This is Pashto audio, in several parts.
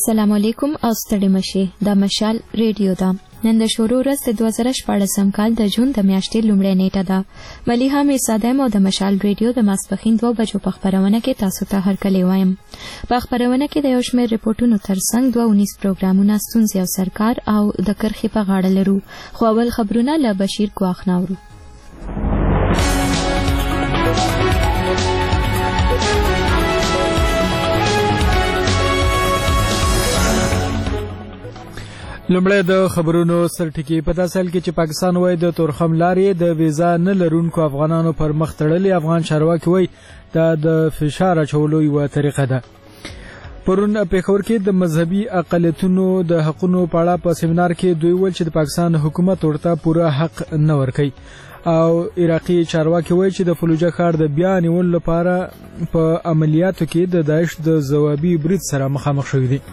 السلام علیکم او ستړي مشي د مشال ریډیو دا نن د شروع ورځ د 2014 کال د جون د میاشتې لومړۍ نیټه ده. مليحه میرزادی مو د مشال ریډیو د ماسپښین 2 بجو په خبرونه کې تاسو ته هرکلی وایم. په خبرونه کې د یو شمېر ریپورتونو ترڅنګ 219 پروګرامونه ستونزې او سرکار او د کرخې په غاړه لرو. خو اول خبرونه له بشیر ګواخ ناورو. لومړی د خبرونو سرټکی په تاسل کې چې پاکستان وایي د تورخم لارې د ویزا نه لرونکو افغانانو پر مخ تړلې. افغان چارواکي وایي دا د فشار اچولو یوه طریقه ده. پرون پېښور کې د مذهبي اقلیتونو د حقونو په اړه په سیمینار کې دوی ویل چې د پاکستان حکومت ورته پوره حق نه ورکوي. او عراقي چارواکي وایي چې د فلوجه ښار د بیا نیولو لپاره په عملیاتو کې د داعش د ځوابي برید سره مخامخ شوي دي.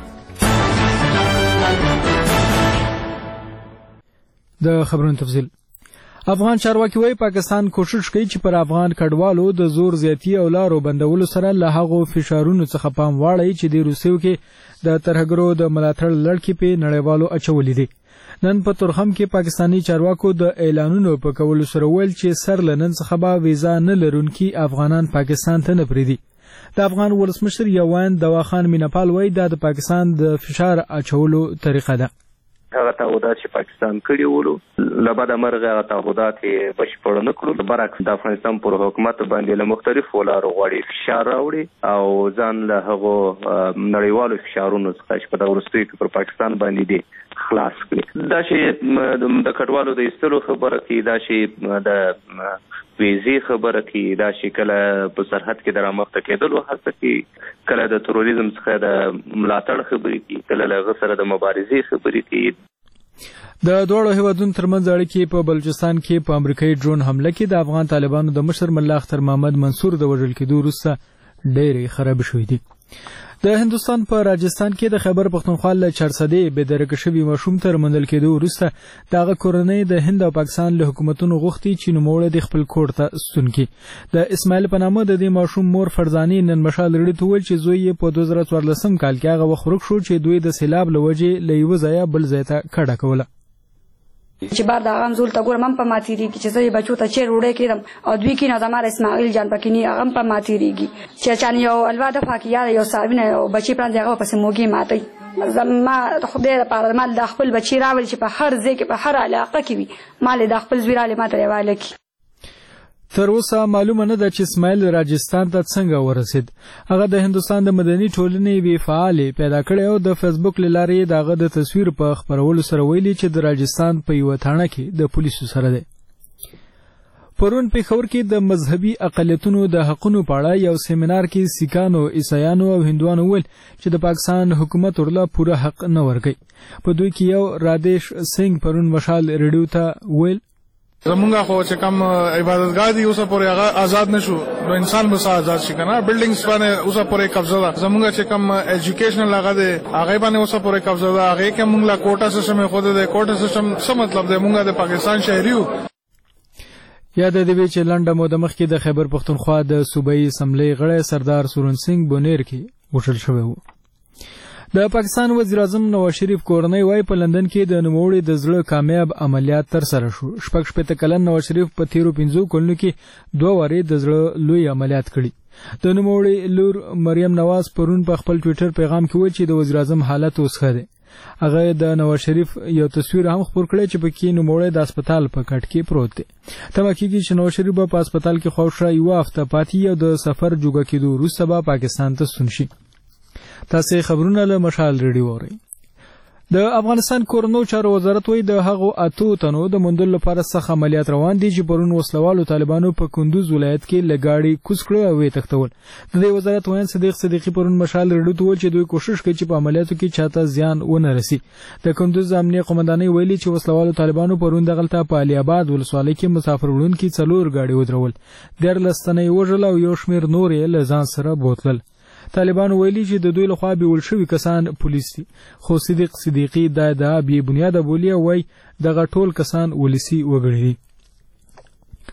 د خبرونو تفصیل. افغان چارواکي وایي پاکستان کوشش کوي چې پر افغان کډوالو د زور زیاتی او لارو بندولو سره له هغو فشارونو څخه پام واړوي چې د روسیو کې د ترهګرو د ملاتړ لړکې په نړیوالو اچولې دي. نن په تورخم کې پاکستانی چارواکو د اعلانونو په کولو سره ویل چې سر له نن څخه به ویزا نه لرونکي افغانان پاکستان ته نه پرېږدي. د افغان ولسمشر یوان دواخان میناپال وایي دا د پاکستان د فشار اچولو طریقه ده. هغه تعهدات چې پاکستان کړي وو له بعده مرغه هغه تعهدات بشپړ نه کړو. برعکس د افغانستان پر حکومت باندې له مختلفو لارو غواړي فشار راوړي او ځان له هغو نړیوالو فشارونو څخه چې په دغه وروستیو کې پر پاکستان باندې دي خلاص کړي. دا چې د کډوالو د ایستلو خبره کوي، دا چې د ویزې خبره کوي، دا چې کله په سرحد کې د رامخته کېدلو هڅه کوي، کله د تروریزم څخه د ملاتړ خبرې کوي، کله له هغه سره د مبارزې خبرې کوي. د دوړو هیوادونو ترمنځ اړیکې په بلوچستان کې په امریکایي ډرون حمله کې د افغان طالبانو د مشر ملا اختر محمد منصور د وژل کېدو وروسته ډېرې خراب شوې دي. د هندوستان په راجستان کې د خیبر پختونخوا له چارسدې بې درکه شوي ماشوم تر موندل کېدو وروسته دغه کورنۍ د هند او پاکستان له حکومتونو غوښتي چې نوموړی د خپل کور ته ستون کړي. د اسماعیل په نامه د دې ماشوم مور فرزانې نن مشال ریډیو ته وویل چې زوی یې په 2014 کال کې هغه وخت ورک شو چې دوی د سیلاب له وجې له یوه ځایه بل ځای ته کډه کوله. چې بار دا غم زول ته ګورم په ماتیریږي چې زه بچو ته چیر وړې کېدم او دوی کې نه زماره اسماعیل جان پکینی هغه په ماتیریږي چې چان یو الواده فاکیا یو صاحبینه یو بچی پران دغه پسې موګي ماتي. زما خدای لپاره مال د خپل بچی راول چې په هر ځای کې په هر علاقه کې وي مال د خپل زویراله ماته ریواله کی. تر اوسه معلومه نه ده چې اسماعیل راجستان ته څنګه ورسید. هغه د هندوستان د مدني ټولنې وی فعال پیدا کړی او د فیسبوک لارې دغه د تصویر په خبرولو سره ویلي چې د راجستان په یو تاڼه کې د پولیسو سره دی. پرون پېښور کې د مذهبي اقلیتونو د حقونو په اړه یو سیمینار کې سیکانو، عیسایانو او هندوانو ویل چې د پاکستان حکومت ورله پوره حق نه ورکوي. په دوی کې یو رادیش سنگ پرون مشال ریډیو ته ویل زمونږ خو چې کوم عبادتګاه دي اوسه پورې هغه آزاد نشو نو انسان به آزاد شي کنه. بلډینګز باندې اوسه پورې قبضه ده. زمونږ چې کوم ایجوکیشنل هغه دی هغه باندې اوسه پورې قبضه ده. هغه کې مونږ لا کوټا سیستم خو د کوټا سیستم څه مطلب دی؟ مونږ د پاکستان شهریو. یاد دی چې لنډه موده مخکې د خیبر پختونخوا د صوبایي اسمبلی غړی سردار سورن سنگ بونیر کې وژل شوی و. د پاکستان وزیر اعظم نواز شریف کورنۍ وایي په لندن کې د نوموړي د زړه کامیاب عملیات ترسره شو. 66 کلن نواز شریف په تیرو 5 کلونو کې 2 وارې د زړه لوی عملیات کړي. د نوموړي لور مریم نواز پرون په خپل ټویټر پیغام کې وایي چې د وزیر اعظم حالت اوس ښه دی. هغه د نواز شریف یو تصویر هم خپور کړی چې پکې نوموړی د هسپتال په کټ کې پروت دی. تمه کېږي چې نواز شریف به په هسپتال کې خواوشا یوه هفته پاتې او د سفر جوګه کېدو وروسته به پاکستان ته ستون شي. تاسې خبرونه له مشال ریډیو اورئ. د افغانستان کورنو چارو وزارت وایي د هغو 8 تنو د موندلو لپاره سخت عملیات روان دي چې پرون وسلوالو طالبانو په کندوز ولایت کې له ګاډي کوز کړو او یې تښتول. د دې وزارت وایي صدیق صدیقي پرون مشال ریډیو ته وویل چې دوی کوشش کوي چې په عملیاتو کې چاته زیان ونه رسي. د کندوز امنیه قومندانۍ ویلي چې وسلوالو طالبانو پرون دغلته په علي آباد ولسوالۍ کې مسافر وړونکي 4 ګاډي ودرول. 13 تنه یې وژل او یو شمېر نور یې له ځان سره بوتلل. طالبانو ویلي چې د دوی لخوا بیول شوي کسان پولیس دي. خو صدیق صدیقي دا ادعا بې بنیاده بولي او وایي دغه ټول کسان ولسي وګړي دي.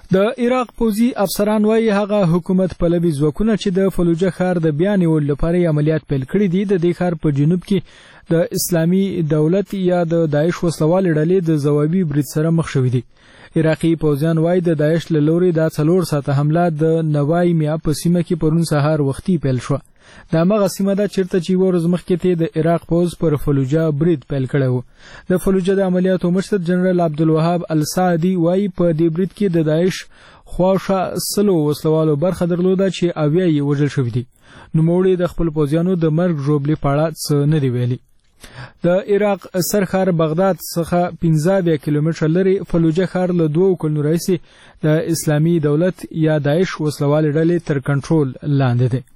د عراق پوځي افسران وايي هغه حکومت پلوي ځواکونه چې د فلوجه ښار د بیا نیولو لپاره عملیات پیل کړي دي د دې ښار په جنوب کې د اسلامي دولت یا د داعش وسلوالې ډلې د ځوابي برید سره مخ شوي دي. عراقي پوځیان وايي د داعش له لوري دا 4 ساعته حمله د نوای میا په سیمه کې پرون سهار وختي پیل شو. دا مغه سیمه ده چیرته چې ورځ مخکې ته د عراق پوځ پر فلوجه برید پیل کړی و. د فلوجه د عملیاتو مشر جنرال عبدالوهاب السعدي وايي په دې برید کې د داعش خواشه سلو وسلوالو برخه درلوده چې اویا یې وژل شوي دي. نوموړي د خپل پوځیانو د مرګ ژوبلې په اړه څه نه دی ویلي. د عراق سرښار بغداد څخه 15 کیلومتره لري فلوجه ښار له 2 کلونو راهیسې د اسلامي دولت یا داعش وسلوالې ډلې تر کنټرول لاندې دی.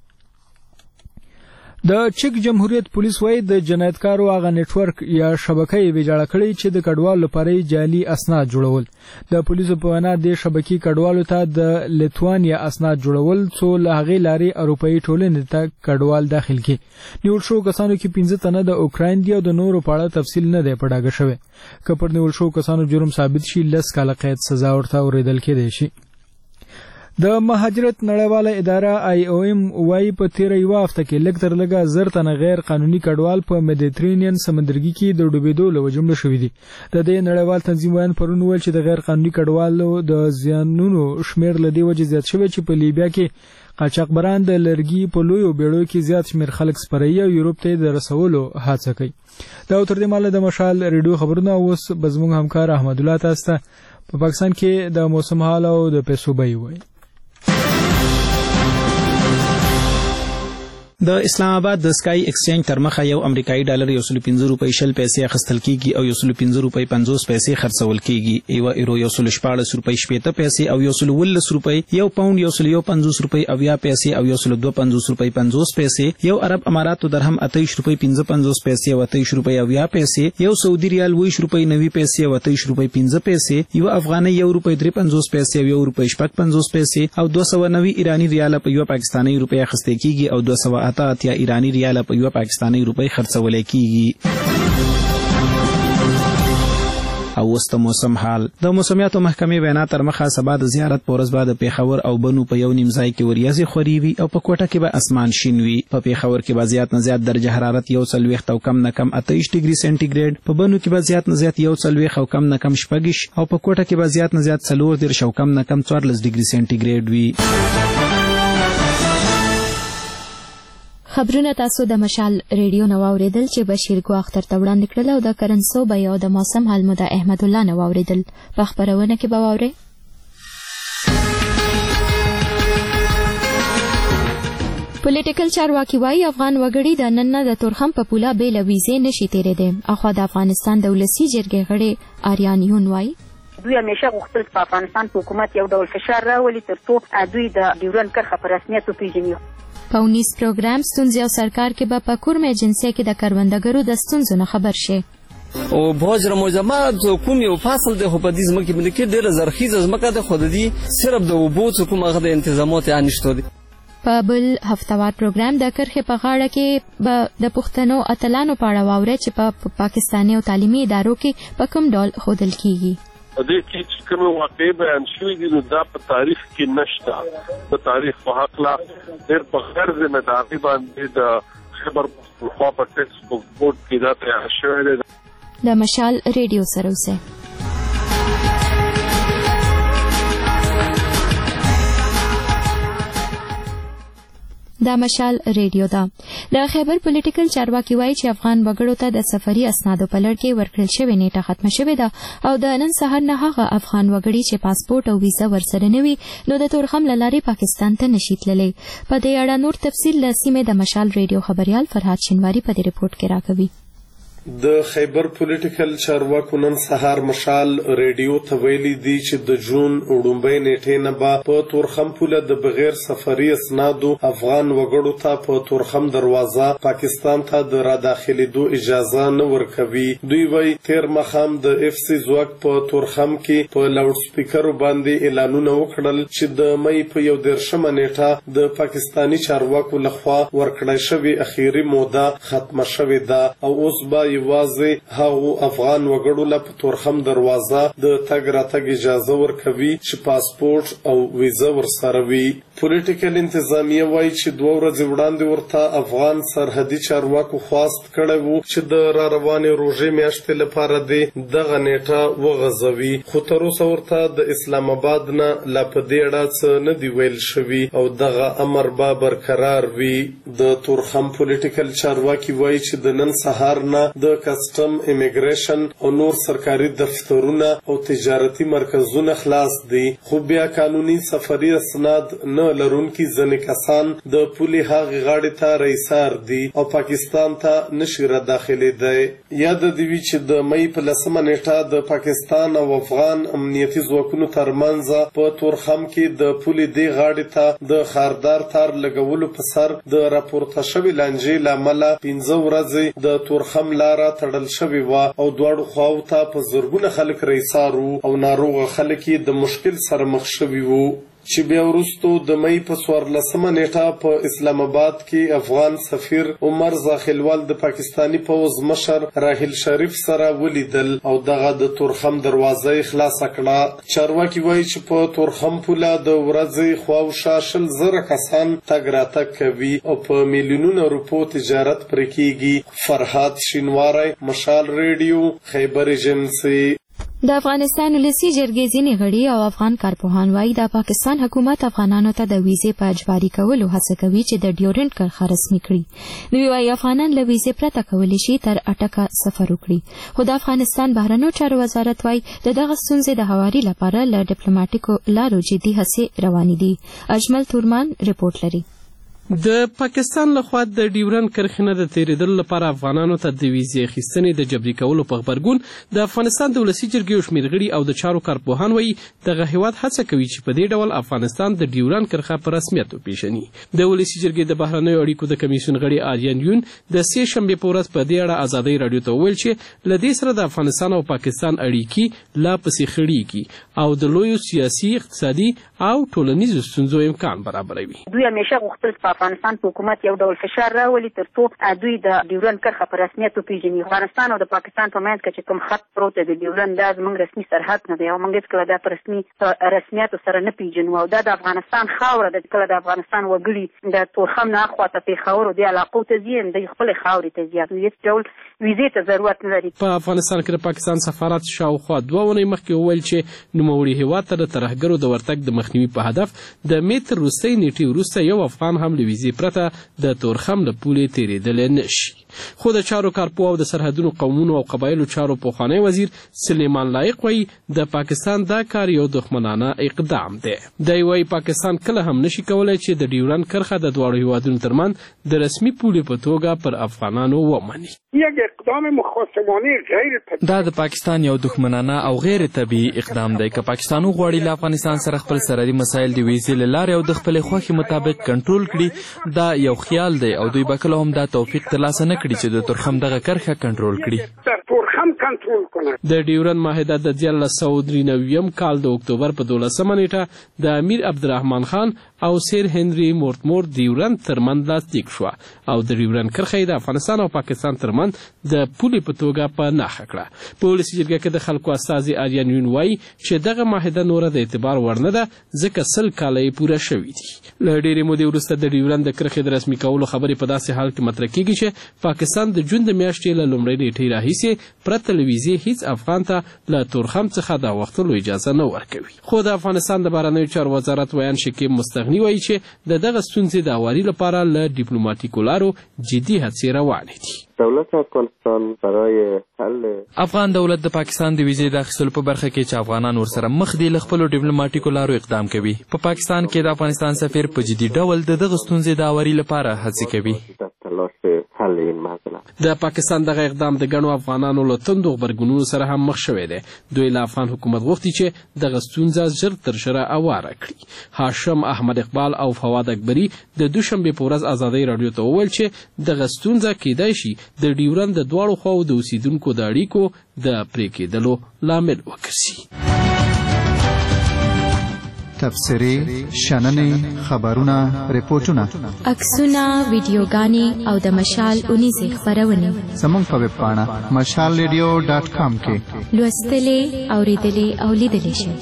د چک جمهوریت پولیس وايي د جنایتکارو هغه نتورک یا شبکې ویجاړه کړې چې د کډوالو لپاره جعلي اسناد جوړول. د پولیسو په وینا د شبکې کډوالو ته د لیتوانیا اسناد جوړول څو له هغې لارې اروپایي ټولنې ته کډوال داخل کړي. نیول شو کسانو کې 15 تنه د اوکراین دي او د نورو په اړه تفصیل نه دی په ډاګه شوی. که پر نیول شو کسانو جرم ثابت شي 10 کاله قید سزا ورته اورېدل کېدای شي. د مهاجرت نړیواله اداره IOM وايي په تیر یو هفته کې لږ تر لږه 10 تنه غیر قانوني کډوال په مدیترینین سمندرګي کې د ډوبېدو له وجې مړه شوي دي. د دې نړیوال تنظیم وایي پرون ویل چې د غیر قانوني کډوالو د زیانونو شمیر له دې وجې زیات شوی چې په لیبیا کې قاچاقبران د لرګي په لویو بیړیو کې زیات شمیر خلک سپروي او یورپ ته د رسولو هڅه کوي. دا تر دې ماله د مشال ریډیو خبرونه اوس بزموږ همکار احمد الله تاسو ته په پاکستان کې د موسم حال او د پیسو بیې وایي. د اسلام آباد د سکای ایکسچینج تر مخه یو امریکایي ډالر 115 روپۍ 0 پیسې اخیستل کیږي او 115 روپۍ 50 پیسې خرڅول کیږي. یو ایرو 114 روپۍ 70 پیسې او 119 روپۍ، یو پاوند 150 روپۍ 80 پیسې او 152 روپۍ 50 پیسې، یو عرب اماراتو درهم 28 روپۍ 55 پیسې او 28 روپۍ 80 پیسې، یو سعودي ریال 20 روپۍ 90 پیسې او 28 روپۍ 15 پیسې، یو افغاني 1 روپۍ 53 پیسې او 1 روپۍ 55 پیسې او 290 ایرانی ریال په یو پاکستاني روپۍ اخیستل کیږي او 288 ایرانی ریال په یو پاکستاني روپۍ خرڅول کیږي. او وست موسم حال د موسمیاتو محکمې وینا تر مخه سبا د زیارت پورز بعد پیښور او بنو په یو نیم ځای کې وریځې خوري وي او په کوټه کې به اسمان شین وي. په پیښور کې به زیات نه زیات درجه حرارت 40 او کم نه کم 28 ډیګري سنټیګریډ، په بنو کې به زیات نه زیات 40 او کم نه کم 26 او په کوټه کې به زیات نه زیات 40 او کم نه کم 14 ډیګري سنټیګریډ وي. خبرونه تاسو د مشال ریډیو نو اوریدل چې بشیر کو اختر ته وړاندې کړل او د کرنسو بیا د موسم حال مو د احمد الله نو اوریدل. په خبرونه کې به واوري پولیټیکل چارواکي وايي افغان وګړي د نن نه د تورخم په پوله بیل ویزې نشي تیرېدل. اخوا د افغانستان د ولسی جرګې غړي آریان یون وايي دوی همیشه غوښتل په افغانستان په حکومت یو ډول فشار راولي ترڅو دوی د ډیورنډ کرښه په رسمیت وپیژني. په 19 پروګرام ستونزې او سرکار کې به په کورم ایجنسی کې د کروندګرو د ستونزو نه خبر شي. او بوجره موزمات کوم یو فاصل د خو په دې ځمکه باندې کې ډېر زرخیز ځمکه د خود دي صرف د وبو کوم هغه د تنظیمات یا نشته دي. په بل هفتوار پروګرام د کرخې په غاړه کې به د پښتنو اتلانو په اړه واوري چې په پاکستاني او تعلیمي ادارو کې په کوم ډول خودل کیږي. دې چې کوم واقعي بیان شوی دي نو دا په تاریخ کې نشته. په تاریخ په حق لا ډېر په غیر ذمہ داری باندې د خبر خو په ټیکس بوک بورډ کې دا تیار شوی دی. د مشال ریډیو سره اوسه دا مشال ریډیو دا د خیبر پولیټیکل چارواکي وایي چې افغان وګړو ته د سفري اسنادو په لړ کې ورکړل شوې نیټه ختمه شوې ده او د نن سهار نه هغه افغان وګړي چې پاسپورت او ویزا ورسره نه وي نو د تورخم له لارې پاکستان ته نشي تللی. په دې اړه نور تفصیل له سیمې د مشال ریډیو خبريال فرهاد شینواری په دې رپورت کې راکوي. د خیبر پولیټیکل چارواکو نن سهار مشال ریډیو ته ویلي دي چې د جون وړومبۍ نیټې نه به په تورخم پوله د بغیر سفري اسنادو افغان وګړو ته په تورخم دروازه پاکستان ته د را داخلېدو اجازه نه ورکوي. دوی وایي تیر ماښام د FC ځواک په تورخم کې په لاوډ سپیکرو باندې اعلانونه وکړل چې د مې په 11 نیټه د پاکستاني چارواکو لخوا ورکړای شوې اخیری موده ختمه شوې ده او اوس به یوازې هغو افغان وګړو له په تورخم دروازه د تګ راتګ اجازه ورکوي چې پاسپورټ او ویزه ورسره وي. پولیټیکل انتظامیه وایي چې 2 ورځې وړاندې ورته افغان سرحدي چارواکو خواست کړی و چې د را روانې روژې میاشتې لپاره دې دغه نیټه وغځوي، خو تر اوسه ورته د اسلام آباد نه لا په دې اړه څه نه دي ویل شوي او دغه امر به برقرار وي. د تورخم پولیټیکل چارواکي وایي چې د نن سهار نه د کسټم، امیګریشن او نور سرکاري دفترونه او تجارتي مرکزونه خلاص دي، خو بیا قانوني سفري اسناد نه لرونکي ځینې کسان د پولې هغې غاړې ته رئیسار دي او پاکستان ته نشي را داخلېدی. یاد دې وي چې د مۍ په 10 نیټه د پاکستان او افغان امنیتي ځواکونو ترمنځ په تورخم کې د پولې دې غاړې ته د خاردار تار لګولو په سر د راپورته شوې لانجې له امله 15 ورځې د تورخم لاره تړل شوې وه او دواړو خواو ته په زرګونه خلک رئیسار وو او ناروغه خلک یې د مشکل سره مخ شوي وو. چې بیا وروستو د مۍ په 14 نیټه په اسلام آباد کې افغان سفیر عمر زاخلوال د پاکستانی پوځ مشر راحیل شریف سره ولیدل او دغه د تورخم دروازه خلاصه کړه. چارواکي وایي چې په تورخم پوله د ورځې خواوشا 100,000 کسان تګ راتګ کوي او په میلیونونو روپو تجارت پرې کیږي. فرهاد شینواری، مشال ریډیو، خیبر ایجنسی. د افغانستان ولسي جرګې ځینې غړي او افغان کارپوهان وایي د پاکستان حکومت افغانانو ته د ویزې په اجباري کولو هڅه کوي چې د ډیورنډ کرښه رسمي کړي. دوی وایي افغانان له ویزې پرته کولی شي تر اټکه سفر وکړي، خو د افغانستان بهرنیو چارو وزارت وایي د دغه ستونزې د هواري لپاره له ډیپلوماټیکو لارو جدي هڅې روانې دي. اجمل تورمان رپورټ لري. د پاکستان لخوا د ډیورنډ کرښې نه د تیریدلو لپاره افغانانو ته د ویزې اخیستنې د جبري کولو په غبرګون د افغانستان د ولسي جرګې شمېر غړي او د چارو کارپوهان وایي دغه هیواد هڅه کوي چې په دې ډول افغانستان د ډیورنډ کرښه په رسمیت وپیژني. د ولسي جرګې د بهرنیو اړیکو د کمیسیون غړي آریان یون د 3 شنبې په ورځ په دې اړه ازادۍ راډیو ته وویل چې له دې سره د افغانستان او پاکستان اړیکې لا پسې خړېږي او د لویو سیاسي، اقتصادي او ټولنیزو ستونزو امکان برابروي. دوی همیشه غوښتل په افغانستان په حکومت یو ډول فشار راولي ترڅو دوی د ډیورنډ کرښه په رسمیت وپیژني. افغانستان او د پاکستان په منځ کې چې کوم خط پروت دی د ډیورنډ دا زموږ رسمي سرحد نه دی او موږ هېڅکله دا په رسمیت سره نه پیژنو او دا د افغانستان خاوره ده. کله د افغانستان وګړي د تورخم نه اخواته پیښور او د علاقو ته ځي د خپلې خاورې ته ځي، هېڅ ډول ویزې ته ضرورت نه لري. په افغانستان کې د پاکستان سفارت شاوخوا 2 اونۍ مخکې وویل چې نوموړي هېواد ته د ترهګرو د ورتګ د مخنیوي په هدف د مې تر وروستۍ نیټې وروسته یو افغان هم له ویزې پرته د تورخم له پولې تیریدلی نشي. خو د چارو کارپوه او د سرحدونو قومونو او قبایلو چارو پخوانی وزیر سلیمان لایق وایي د پاکستان دا کار یو دښمنانه اقدام دی. دی وایي پاکستان کله هم نشي کولی چې د ډیورنډ کرښه د دواړو هیوادونو ترمنځ د رسمي پولې په توګه پر افغانانو ومني. دا د پاکستان یو دښمنانه او غیر طبیعي اقدام دی. که پاکستان وغواړي له افغانستان سره خپل سرحدي مسایل د ویزې له لارې او د خپلې خوښې مطابق کنټرول کړي، دا یو خیال دی او دوی به کله هم دا توفیق ترلاسه نه کړي چې د تورخم دغه کرښه کنټرول کړي. د ډیورنډ معاهده د 1993 کال د اکتوبر په 12 نیټه د امیر عبدالرحمن خان او سیر هنري مورتمور ډیورنډ ترمنځ لاسلیک شوه او د ډیورنډ کرښه د افغانستان او پاکستان ترمنځ د پولې په توګه په نښه کړه. په ولسي جرګه کې د خلکو استازي آریان یون وایي چې دغه معاهده نوره د اعتبار وړ نه ده ځکه 100 کاله یې پوره شوي دي. له ډېرې مودې وروسته د ډیورنډ د کرښې د رسمي کولو خبرې په داسې حال کې مطرح کېږي چې پاکستان د جون د میاشتې له لومړۍ نیټې راهیسې پرته له ویزې هیڅ افغان ته له تورخم څخه د غوښتلو اجازه نه ورکوي. خو د افغانستان د بهرنیو چارو وزارت ویان شکیب مستغني وایي چې د دغه ستونزې د هواري لپاره له ډیپلوماټیکو لارو جدي هڅې روانې دي. دولت افغانستان برای حل افغان دولت د پاکستان د ویزې د اخیستلو په برخه کې چې افغانان ورسره مخ دي له خپلو ډیپلوماټیکو لارو اقدام کوي. په پاکستان کې د افغانستان سفیر په جدي ډول د دغه ستونزې د هواري لپاره هڅې کوي. د پاکستان دغه اقدام د ګڼو افغانانو له توندو غبرګونونو سره هم مخ شوی دی. دوی له افغان حکومت غوښتي چې دغه ستونزه ژر تر ژره هواره کړي. هاشم احمد اقبال او فواد اکبري د دوشنبې په ورځ ازادۍ راډیو ته وویل چې دغه ستونزه کیدای شي د ډیورنډ د دواړو خواو د اوسیدونکو د اړیکو د پرې کېدلو لامل وګرځي. تبصرې شننې خبرونه ریپورتونه عکسونه ویډیوګانې او د مشال اونیزې خپرونې زموږ په ویب پاڼه mashalradio.com کې لوستلې اوریدلې او لیدلې شئ.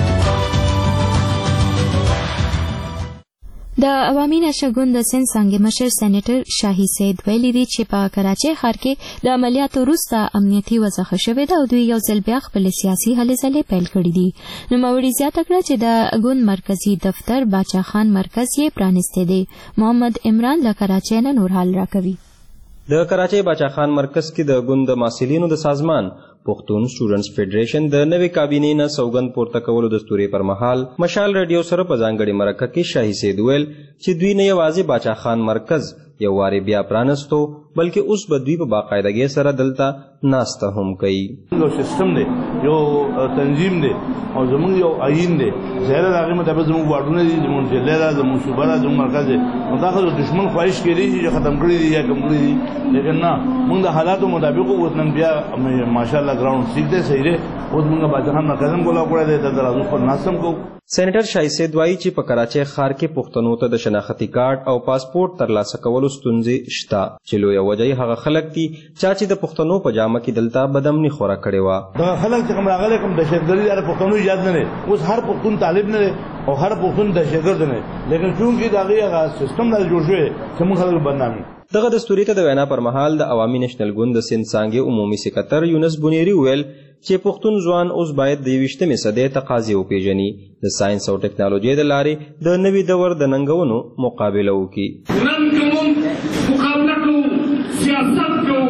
د عوامي نشه ګوند د سند څانګې مشر سېنیټر شاهي سید ویلي دي چې په کراچۍ ښار کې د عملیاتو وروسته امنیتي وضع ښه شوې ده او دوی یو ځل بیا خپلې سیاسي هلې ځلې پیل کړي دي. نوموړي زیاته کړه چې د ګوند مرکزي دفتر باچا خان مرکز یې پرانیستی دی. محمد عمران له کراچۍ نه نور حال راکوي. د کراچۍ باچا خان مرکز کې د ګوند د محصلینو د سازمان پښتون سټوډنټس فیډریشن د نوې کابینې نه سوګند پورته کولو دستوري پر مهال مشال رادیو سره په ځانګړي مرکه کې شاهي سید ویل چې دوی نه یوازې باچا خان مرکز یو واري بیا پرانستو بلکې اوس به دوی په باقاعدګۍ سره دلته ناسته هم کوي. یو سیستم دی، یو تنظیم دی او زمونږ یو آئین دی. ظاهره د هغې مطابق زمونږ واډونه دي، زمونږ ضلع ده، زمونږ صوبه ده، زمونږ مرکز دی. نو دا خو د دښمن خواهش کېدی شي چې ختم کړي دي یا کم کړي دي، لیکن نه، مونږ د حالاتو مطابق اوس نن بیا ماشاءالله ګراوند ٹھیک دی، صحیح دی. اوس مونږ باچا خان مرکز هم کولا کړی دی، دلته راځو پر ناست هم کوو. سېنیټر شاهي سید وایي چې په کراچۍ ښار کې پښتنو ته د شناختي کارت او پاسپورت ترلاسه کولو ستونزې شته چې لویه وجه یې هغه خلک دي چې د پښتنو په جامه کې دلته بدامني خوره کړې وه. دغه خلک چې کوم راغلي کوم دهشتګردي د پښتنو ایجاد نه دی، اوس هر پښتون طالب نه دی او هر پښتون دهشتګرد نه دی، لیکن چونکې د هغې هغه سیستم نه جوړ شوی چې موږ خلک بدنامي. دغه دستوري ته د وینا پر مهال د عوامي نېشنل ګوند د سند څانګې عمومي سکرټر یونس بنيري ویل چې پښتون ځوان اوس باید د 21مې صدۍ تقاضې وپېژني، د ساينس او ټکنالوژۍ د لارې د نوي دور د ننګونو مقابله وکړي. نن کوم مقابله کوو، سیاست کوو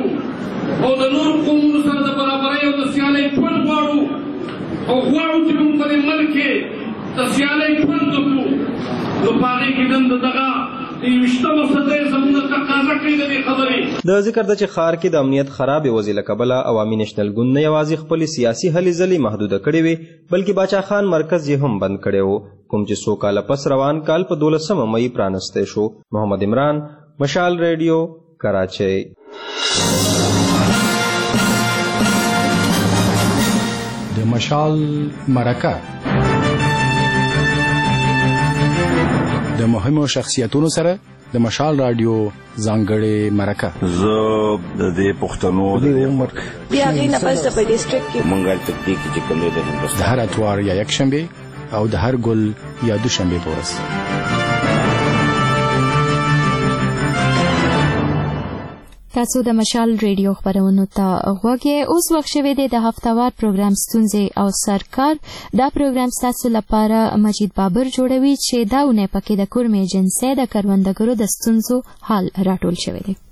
او د نورو قومونو سره د برابرۍ او د سیالۍ ژوند غواړو او غواړو چې موږ په دې ملک کې د سیالۍ ژوند وکړو. نو په هغې کې نن د دغه د 21مې صدۍ زموږ تقاضا کوي د دې خبرې. د ذکر ده چې ښار کې د امنیت خرابې وضع له کبله عوامي نېشنل ګوند نه یوازې خپلې سیاسي هلې ځلې محدوده کړې وې بلکې باچا خان مرکز یې هم بند کړی و، کوم چې څو کاله پس روان کال په 12 مئی پرانستی شو. محمد عمران، مشال ریډیو، کراچۍ. د مشال مرکه د مهمو شخصیتونو سره د مشال رادیو ځانګړې مرکه. زه د دې پښتنو د عمر بیا غینه پس په ډیسټریکټ کې منګل تکتیک چې کوم دی د هندوستان د هر اتوار یا یک شنبه او د هر ګل یا دوشنبه پورس. تاسو د مشال ریډیو خبرونو ته غوږ یې. اوس وخت شوی دی د هفتهوار پروګرام ستونزې او سرکار. دا پروګرام ستاسو لپاره مجید بابر جوړوي چې دا اونۍ پکې د کورمې ایجنسۍ د کروندګرو د ستونزو حال راټول شوی دی.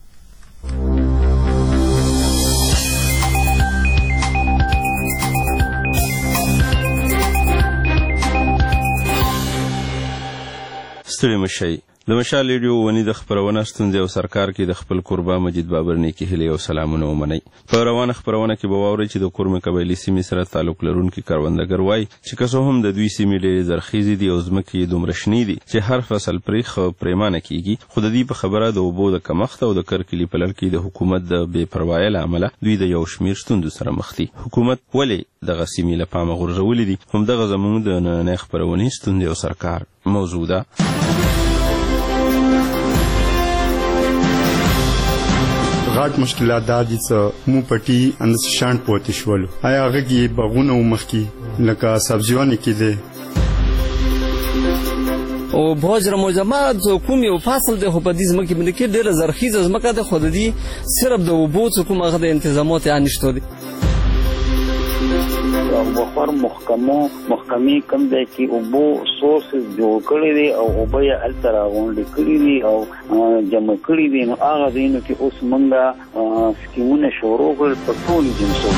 ستړي مشئ. د مشال ریډیو ونی د خبرونه ستونزې او سرکار کې د خپل قربا مجید بابر نیکی هلي او سلامونه ومنئ. په روانه خبرونه کې به واورئ چې د کورمې قبایلي سیمې سره تعلق لرونکي کروندګر وایي چې که څه هم د دوی سیمې ډېرې زرخیزې دي او ځمکې یې دومره شنې دي چې هر فصل پرې ښه پرېمانه کېږي، خو د دې په خبره د اوبو د کمښت او د کرکلي په لړ کې د حکومت د بې پروایۍ له امله دوی د یو شمېر ستونزو سره مخ دي. حکومت ولې دغه سیمې له پامه غورځولې دي؟ همدغه زموږ د نننۍ خپرونې ستونزې او سرکار موضوع ده. غاټ مشکلات دا دي چې مو پټي اندس شانت پوتې شول. آیا هغه کې باغونه ومخکي لکه سبزیونه کې دي او بوجره موزمات کوم یو فاصل د خو په دې ځمکې باندې کې ډېره زرخیزه ځمکه ده، خو د دې صرف د اوبو کوم هغه د تنظیمات یې نشته دي. بخار محکمې کم دی چې اوبو سورسز جوړ کړي دي او اوبه یې هلته راغونډې کړي دي او جمع کړي دي. نو هغه ځایونو کې اوس موږ سکیمونه شروع کړل په ټولو جنسو.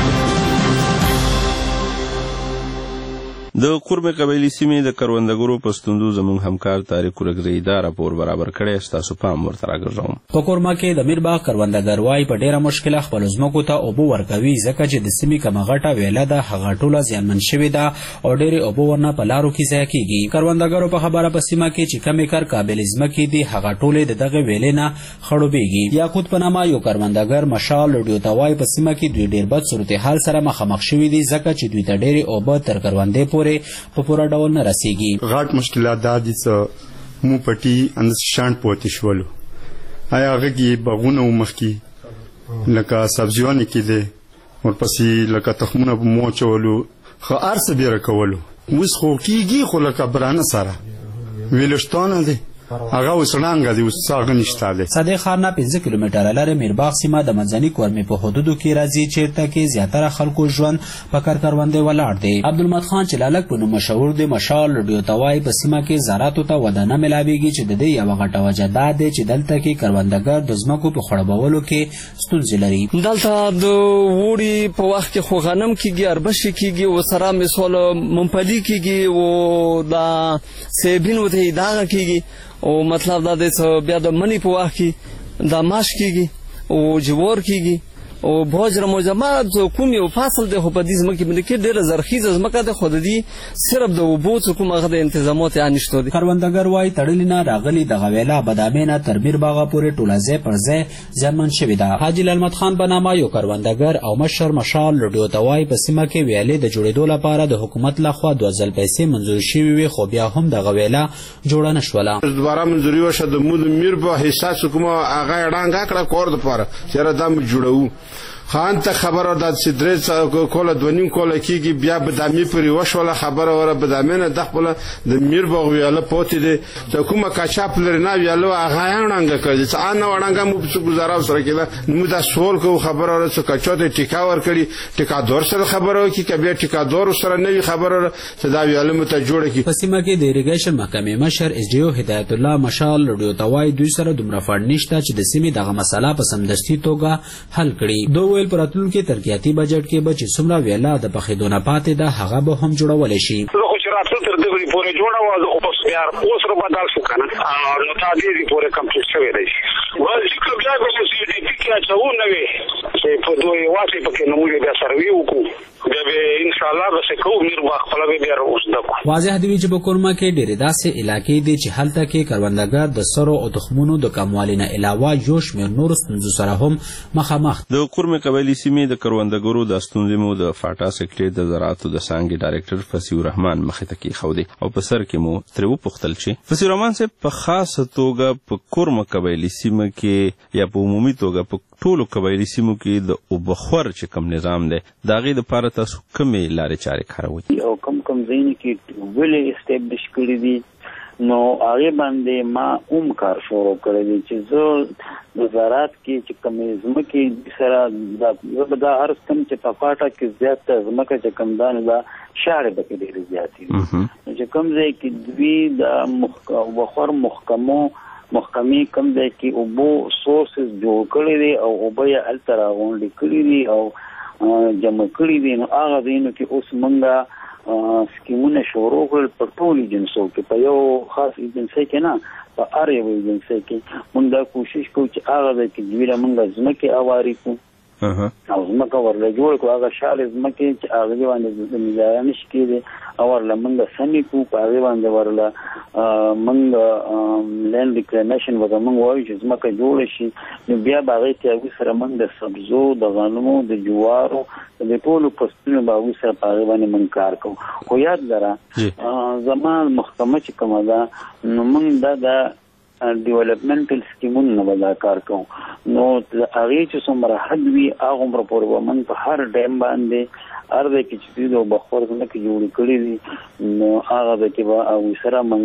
د کورمې قبایلي سیمې د کروندګرو په ستونزو زموږ همکار طارق ورګزی دا راپور برابر کړی، ستاسو پام ورته راګرځوم. په کورما کې د میرباغ کروندګر وایي په ډېره مشکله خپل ځمکو ته اوبه ورکوي ځکه چې د سیمې کومه غټه ویله ده هغه ټوله زیانمن شوې ده او ډېرې اوبه ورنه په لارو کې ضایع کېږي. کروندګرو په خبره په سیمه کې چې کمې کار قابلې ځمکې دي هغه ټولې د دغه ویلې نه خړوبېږي. یاقوت په نامه یو کروندګر مشال ریډیو ته وایي په سیمه کې دوی ډېر بد صورتحال سره مخامخ شوي دي ځکه چې دوی ته ډېرې اوبه تر کروندې پورې په پوره ډول نه رسیږي. غټ مشکلات دا دي چې مو پټي اندس شانت پوتې شولو آیا هغه کې باغونه مخکې لکه سبزیونه کېدې ورپسې لکه تخمونه په مو چولو خو ارسه بیره کولو اوس خو کېږي خو لکه برانه سره ویلشتانه دی هغه وسړانګه دی اوس هغه نشته دی. صدیق خان 15 کیلومتره لرې میرباغ سیمه د منځني کورمې په حدودو کې راځي چیرته کې زیاتره خلکو ژوند په کروندې ولاړ دی. عبدالمد خان چې لالک په نوم مشهور دی مشال رادیو ته وایي په سیمه کې زراعتو ته وده نه ملاویږي چې د دې یوه غټه وجه دا دی چې دلته کې کروندګر د ځمکو په خړوبولو کې ستونزې لري. دلته د وړي په وخت کې خو غنم کېږي اربشې کېږي او سره مثال ممپلي کېږي او دا سیبین ورته دغه کېږي او مطلب دا دی چې بیا د منی په وخت کې دا ماش کېږي او جوار کېږي او بوجره موجمات کوم یو فصل دی خو په دې ځمکې باندې کې ډېره زرخیزه ځمکه ده خو د دې صرف د اوبو څه کوم هغه د انتظامات یې نشته دي. کروندګر وایي تړلې نه راغلي دغه ویلا بادامې نه تر میرباغه پورې ټوله ځای پر ځای زیانمن شوې ده. حاجي لالمت خان په نامه یو کروندګر او مشر مشال رادیو ته وایي په سیمه کې ویالې د جوړېدو لپاره د حکومت لخوا 2 ځل پیسې منظور شوې وې خو بیا هم دغه ویلا جوړه نه شوله. دوباره منظوري وشوه د مو د میرباغ حصه کومه هغه ړانګه کړه کور دپاره چېرې دا موږ جوړوو خان ته خبره ده چې درې کوله 2.5 کوله کېږي بیا بادامي پرې وشوله خبره وره بادامي نه د خپله د میرباغ ویاله پاتې دی چې کومه کچاپ لري نه ویاله هغه یې ړانګه کړي چې نه ړانګه مو په ګزاره سره کېده نو دا سوال کوو خبره وره چې کچا ته ټیکا ورکړي ټیکادور سره خبره وکړي که بیا ټیکادور سره نه وي خبره وره چې دا ویاله مو ته جوړه کړي. په سیمه کې د اریګیشن محکمې مشر ایس ډي او هدایت الله مشال رادیو ته وایي دوی سره دومره فنډ نشته چې د سیمې دغه مسله په سمدستي توګه حل کړي. په راتلونکي ترقیاتي بجټ کې به چې څومره ویلا د پخېدو نه پاتې ده هغه به هم جوړولی شي. زه خو چې راتلو تر دې پورې جوړه وه زه خو بس بیا اوس را بدل شو که نه نو تا دې پورې کمپلیټ شوی دی ځکه بیا به چې سی ډي پي کې اچوو نه وې چې په دوی واسې پکې نه موږ بیا سروي وکړو بیا به انشاءالله بسې کوو میرباغ خپله به بیا راوزده کړو. واضح دی چې په کورما کې ډېرې داسې علاقې دي چې هلته کې کروندګر د سرو او تخمونو د کموالي نه علاوه یو شمېر نورو ستونزو سره هم مخامخ. د کورمې قبایلي سیمې د کروندګرو د ستونزې مو د فاټا سکرټري د زراعتو د څانګې ډایرکټر فصیح الرحمن مخې ته کېښودې او په سر کې مو ترې وپوښتل چې فصیح الرحمن صاحب په خاصه توګه په کورمه قبایلي سیمه کې یا په عمومي توګه په ټولو قبایلي سیمو کې د اوبخور چې کوم نظام دی د هغې دپاره تاسو کومې لارې چارې کاروئ او کوم ځایونه کې ټیوبویلې اسټابلیش کړي دي نو هغې باندې ما کار شروع کړی دی چې زه د زراعت کې چې کومې ځمکې سره زه به دا عرض کړم چې په پاټه کې زیاته ځمکه چې کوم دا نو دا شاړې به کې ډېرې زیاتې وي چې کوم ځای کې دوی د اوبخور محکمې کوم ځای کې اوبو سورسز جوړ کړي دي او اوبه یې هلته راغونډې کړي دي او جمع کړي دي نو هغه ځایونو کې اوس موږ سکیمونه شروع کړل په ټولو ایجنسیو کې په یو خاص ایجنسۍ کې نه په هر یو ایجنسۍ کې موږ دا کوشش کوو چې هغه ځای کې دوی له موږ ځمکې اوارې کړو او ځمکه ورله جوړ کړو هغه شالې ځمکې چې هغې باندې مزایه نشي کېدی او ورله موږ سمې کړو په هغې باندې ورله موږ لینډ ریکلیمیشن ورته موږ وایو چې ځمکه جوړه شي نو بیا به هغې کې هغوی سره موږ د سبزو د غنمو د جوارو د ټولو فصلونو به هغوی سره په هغې باندې موږ کار کوو خو یاد لره زما محکمه چې کومه ده نو موږ دا د ډیولپمنټل سکیمونو نه به دا کار کوو نو هغې چې څومره حد وي هغومره پورې به موږ په هر ډیم باندې هر ځای کې چې دوی د اوبخور ځمکې جوړې کړي دي نو هغه ځای کې به هغوی سره موږ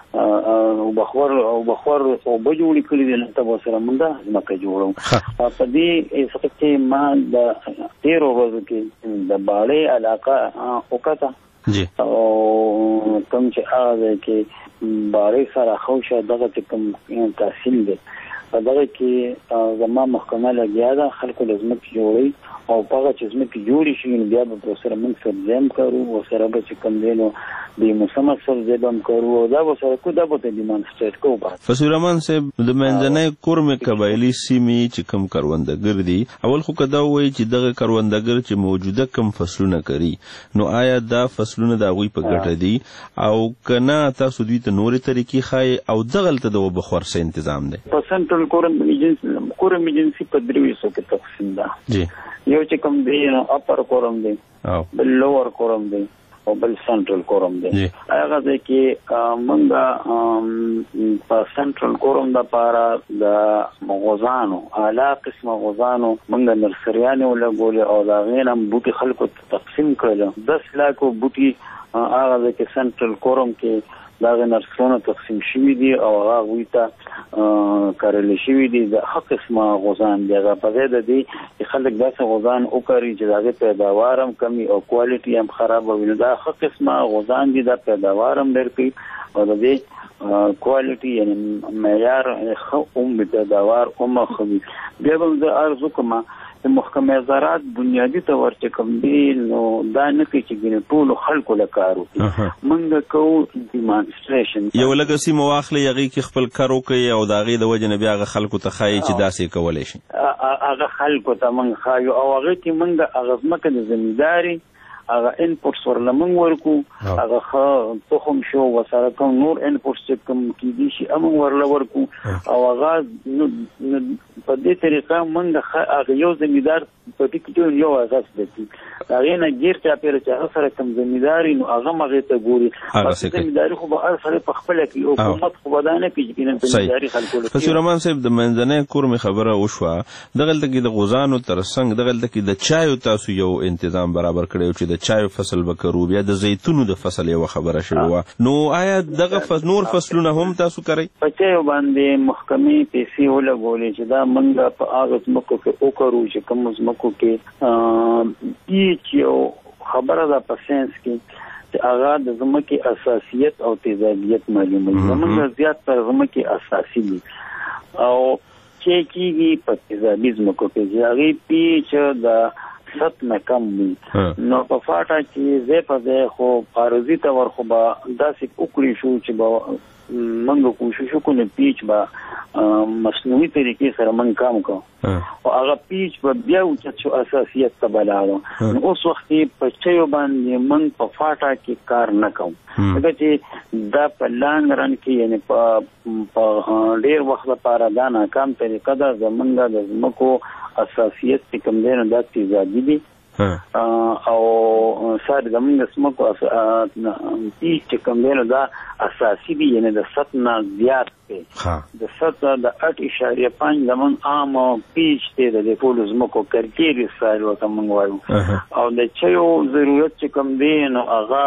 اوبخور اوبه جوړې کړي دي نو ته به سره موږ ځمکه جوړو په دې حساب کې ما د تېرو ورځو کې د باړې علاقه وکته او کوم چې هغه ځای کې باړې سره خوشه دغه چې کوم تحصیل دی په دغه کې زما محکمه لګیا ده خلکو له ځمکې جوړوي او په هغه چې ځمکې جوړې شي نو بیا به ورسره موږ سبزی هم کرو ورسره به چې کوم دی نو د موسمه سبزی به هم کرو او دا به سره کو دا به ته ډیمانسټریټ کوو فصیح الرحمن صاحب د منځنۍ کورمې قبایلي سیمې چې کوم کروندګر دي اول خو که دا ووایي چې دغه کروندګر چې موجوده کوم فصلونه کوي نو آیا دا فصلونه د هغوی په ګټه دي او که نه تاسو دوی ته نورې طریقې ښایي او دغلته د اوبخور څه انتظام دی په سنټرل کورم ایجنسي په 3 حصو کې تقسیم ده یو چې کوم دی نو اپر کورم دی بل لوور کورم دی او بل سنټرل کورم دی هغه ځای کې موږ په سنټرل کورم د پاره د مغوزانو اعلی قسمه غوزانو موږ نرسریانې ولګولې او دا غینم بوټي خلکو تقسیم کړل 10 لک بوټي هغه ځای کې سنټرل کورم کې دا نرسونه تقسیم شوي دي او هغه ویته کارل شوي دي د حق قسمه غوزان دی هغه په ځای د دې خلک داسې غوزان وکړي چې دغه پیداوار هم کمی او کوالټي هم خراب وي دا حق قسمه غوزان دي د پیداوار هم ډېر کوي او د دې کوالټي یعنی معیار خو پیداوار هم خوي بیا به د ارزو کومه د محکمه زراعت بنیادی تور چې کوم دی نو دا نه کوي چې ګنې ټول خلکو له کارو موږ کوو ډیمانستریشن یو لګسي مواخله یغي کې خپل کارو کوي او دا غي د وجه نه بیا خلکو ته خایي چې داسې کولای شي هغه خلکو ته موږ خایو او هغه کې موږ هغه ځمکه د زمینداري هغه انپورټس ورلمن ورکو هغه تخم شو وسره کوم نور انپورټس چې کوم کیدي شي امن ورل ورکو او هغه په دې طریقه موږ هغه یو زمیندار په دې کې یو اساس دی هغه نه غیر ته پیره چې هغه سره کوم زمینداري نو هغه مغه ته ګوري زمینداري خو به سره په خپل کې او حکومت خو بدانه پیږي چې زمینداري خلکو له فسیر رحمان صاحب د منځنۍ کورمه خبره وشوه دغه کې د غوزانو ترڅنګ دغه کې د چایو تاسو یو تنظیم برابر کړو چې د چایو فصل وکړو بیا د زیتونو د فصل یو خبره شوه نو آیا دغه نور فصلونه هم تاسو کوي په چایو باندې محکمې پیسې ولګولې چې دا منګه په هغه مکو کې وکړو چې کوم مکو کې یو خبره ده په ساينس کې چې هغه د زمکه اساسیت او تیزابیت معلومه زمونږ زیات تر زمکه اساسي دي او چې کیږي په تیزابیزم کو کې هغه پیچ د ست نه کم وي نو په فاټه چې زه په ځای خو پارزي ته ورخو به داسې وکړي شو چې به منګو کوشش وکړو پیچ به مصنوعي طریقې سره من کام کو او هغه پیچ به بیا چې اساسیت ته بلاړو نو اوس وخت په چيو باندې من په فاټه کې کار نه کوم دا چې دا په لانګ رن کې یعنی په ډیر وخت لپاره دا ناکام طریقه ده زمونږ د زمکو اساسیت چې کوم دی نو دا تیزابي دي او سره زمونږ سمکو پیچ چې کوم دی نو دا اساسي دي یعنی د ستنه زیات دی د ستنه د 8.5 زمون عام پیچ دی د ټول زمکو کرکېری سره وته مونږ وایو او د چيو ضرورت چې کوم دی نو هغه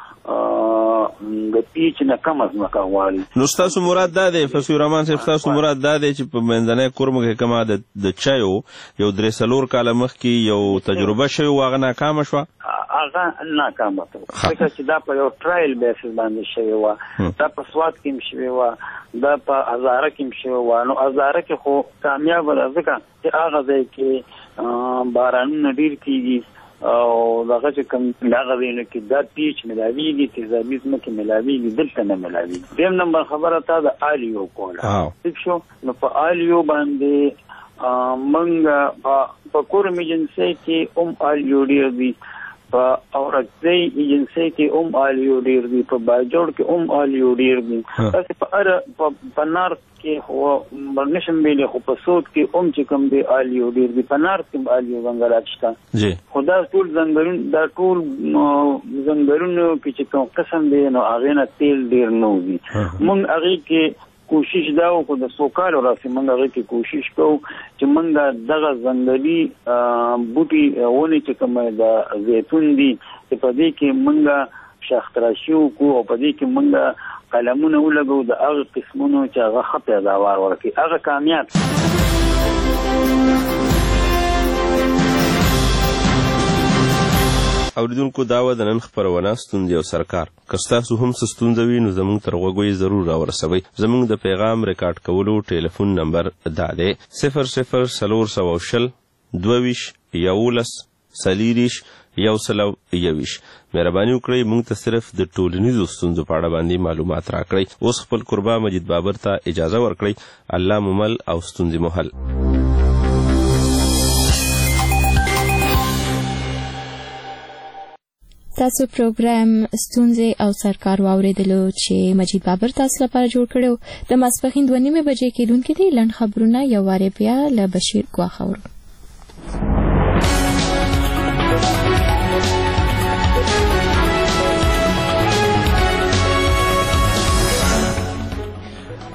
د پیچ نه کم از مکه غواړي نو تاسو مراد دا دی فسیر رحمان صاحب تاسو مراد دا دی چې په منځنۍ کورمه کې کما د چایو یو 3 کال مخکې یو تجربه شوی واغه ناکام شو هغه ناکام شو ځکه چې دا په یو ټرایل بیسس باندې شوی و دا په سواد کې شوی و دا په هزاره کې شوی و نو هزاره کې خو کامیاب ځکه چې هغه ځای کې باران ډیر کیږي او دغه چې کوم دغه ویني کې دا پیچ ملاویږي تیزابیزم کې ملاویږي دلته نه ملاویږي دیم نمبر خبره تا د الیو کوله ٹھیک شو نو په الیو باندې منګه په کورم ایجنسی کې الیو ډیر دي په اورځي ایجنسی کې الیو ډیر دي په باجوړ کې الیو ډیر دي تاسو په نار کې هو برنشم ویلې خو په سود کې چې کوم دی الیو ډیر دي په نار کې الیو څنګه شته جی خدا ټول زنګرون دا ټول زنګرونو کې چې کوم قسم دی نو هغه نه تیل ډیر نه وي مونږ هغه کې کوشش دا وکړو د سوکالو راسي مونږ هغه کې کوشش کوو چې مونږ دغه زنګلي بوټي ونی چې کوم د زیتون دي چې په دې کې مونږ شاختراشیو کو او په دې کې مونږ قلمونه ولګو د هغه قسمونو چې هغه خپل داوار ورکي هغه کامیاب اوریدونکو داوا د نن خبرونه ستوندې او سرکار کستاسو هم ستوندې وي نو زموږ تر غوږی ضرور راورسوي زموږ د پیغام ریکارډ کولو ټلیفون نمبر دا دی 00 22 11 سلیریش یو سلو یویش مهرباني وکړئ موږ ته صرف د ټولنیزو ستونزو په اړه باندې معلومات راکړئ اوس خپل قربا مجید بابر ته اجازه ورکړئ الله ممل او ستونزې محل تاسو پروګرام ستونزې او سرکار واوریدلو چې مجید بابر تاسو لپاره جوړ کړو د ماسپښین 2:30 بجې کېدونکې دي لنډ خبرونه یو واره بیا له بشیر ګواخور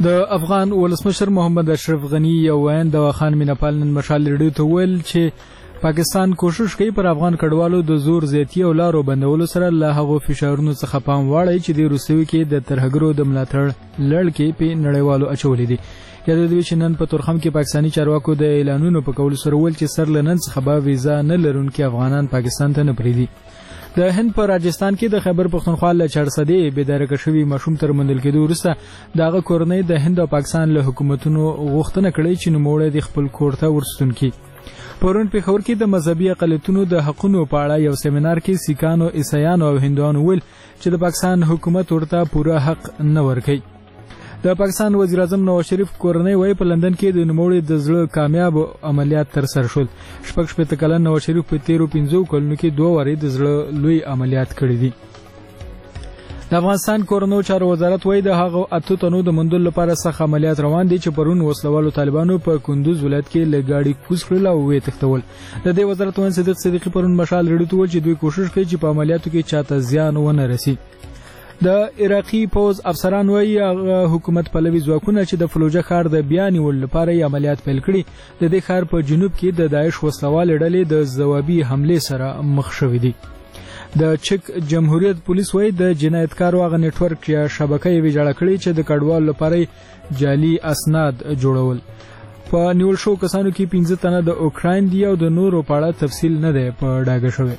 د افغان ولسمشر محمد اشرف غنی یو وین د خان میناپال نن مشال ریډیو ته ویل چې پاکستان کوشش کوي پر افغان کډوالو د زور زیاتی او لارو بندولو سره له هغو فشارونو څخه پام واړی چې د روسیې کې د ترهګرو د ملاتړ لړ په نړیوالو اچولې دي. یاد دوی چې نن په تورخم کې پاکستانی چارواکو د اعلانونو په کولو سره ول چې سر لنن څخه به ویزا نه لرونکي افغانان پاکستان ته نه پریدي. د هند په راجستان کې د خیبر پختونخوا له 400 بېدارکه شوي ماشوم تر موندل کېدو وروسته دغه کورنۍ د هند او پاکستان له حکومتونو غوښتنه کړې چې نوموړی د خپل کور ته ورستون کړي. پرون پېښور کې د مذهبي اقلیتونو د حقونو په اړه یو سیمینار کې سیکانو، عیسایانو او هندوانو ویل چې د پاکستان حکومت ورته پوره حق نه ورکوي. د پاکستان وزیر اعظم نواز شریف کورنۍ وایي په لندن کې د نوموړي د زړه کامیاب عملیات ترسره شول. 46 کلن نواز شریف په 13 کلونو کې 2 وارې د زړه لوی عملیات کړي دي. د افغانستان کورنو چارو وزارت وایي د هغو 8 تنو د موندلو لپاره سخت عملیات روان دي چې پرون وسلوالو طالبانو په کندوز ولایت کې له ګاډي کوز کړل او وې تښتول. د دې وزارت وایي صدیق صدیقي پرون مشال ریډیو ته ویل چې دوی کوشش کوي چې په عملیاتو کې چاته زیان ونه رسي. د عراقي پوز افسران وایي حکومت پلوي ځواکونه چې د فلوجه ښار د بیا نیولو لپاره یې عملیات پیل کړي د دې ښار په جنوب کې د داعش وسلوالې ډلې د ځوابي حملې سره مخ شوي دي. د چک جمهوریت پولیس وایي د جنایتکارو هغه نیټورک یا شبکه یې ویجاړه کړې چې د کډوالو لپاره جعلي اسناد جوړول. په نیول شو کسانو کې 15 تنه د اوکراین دي او د نورو په اړه تفصیل نه دی په ډاګه شوی.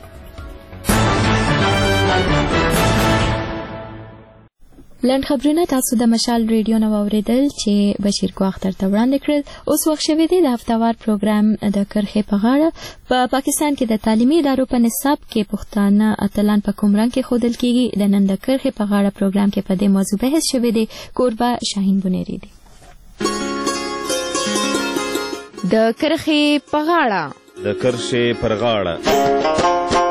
لنډ خبرونه تاسو د مشال ریډیو نو اوریدل چې بشیر کو اختر ته وړاندې کړل. اوس وخت شوی دی د هفتوار پروګرام د کرخې په غاړه. په پاکستان کې د تعلیمي ادارو په نصاب کې پښتانه اتلان په کوم رنګ کې ښودل کیږي. د نن د کرخې په غاړه پروګرام کې په دې موضوع بحث شوی دی. کوربه شاهین بنيري دی. د کرخې په غاړه. د کرخې پر غاړه.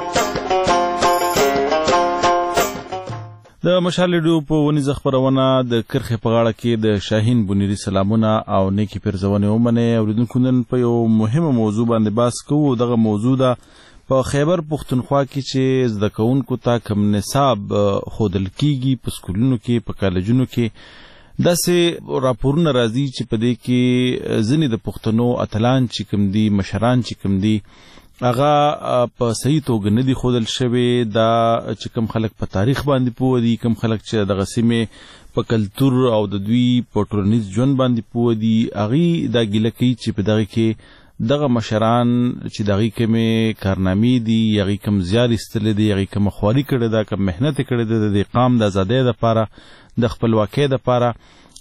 د مشال ریډیو په ونیزه خبرونه د کرخې په غاړه کې د شاهین بنيري سلامونه او نیکی پرزونه ومنه. اوریدونکو نن په یو مهمه موضوع باندې بحث کوو. دغه موضوع ده په خیبر پختونخوا کې چې زده کوونکو ته کم نصاب ښودل کیږي په سکولونو کې، په کالجونو کې. داسې راپورونه راځي چې په دې کې ځینې د پښتنو اتلان چې کوم دي، مشران چې کوم دي، هغه په صحیح توګه نه دي ښودل شوي. دا چې کوم خلک په تاریخ باندې پوه دي، کوم خلک چې دغه سیمې په کلتور او د دوی په ټولنیز ژوند باندې پوه دي، هغې دا ګیله کوي چې په دغه کې دغه مشران چې دغې کومې کارنامې دي، هغې کوم زیار ایستلی دی، هغې کومه خواري کړې ده، کوم محنت یې کړی دی د دې قام د ازادۍ دپاره، د خپلواکۍ دپاره،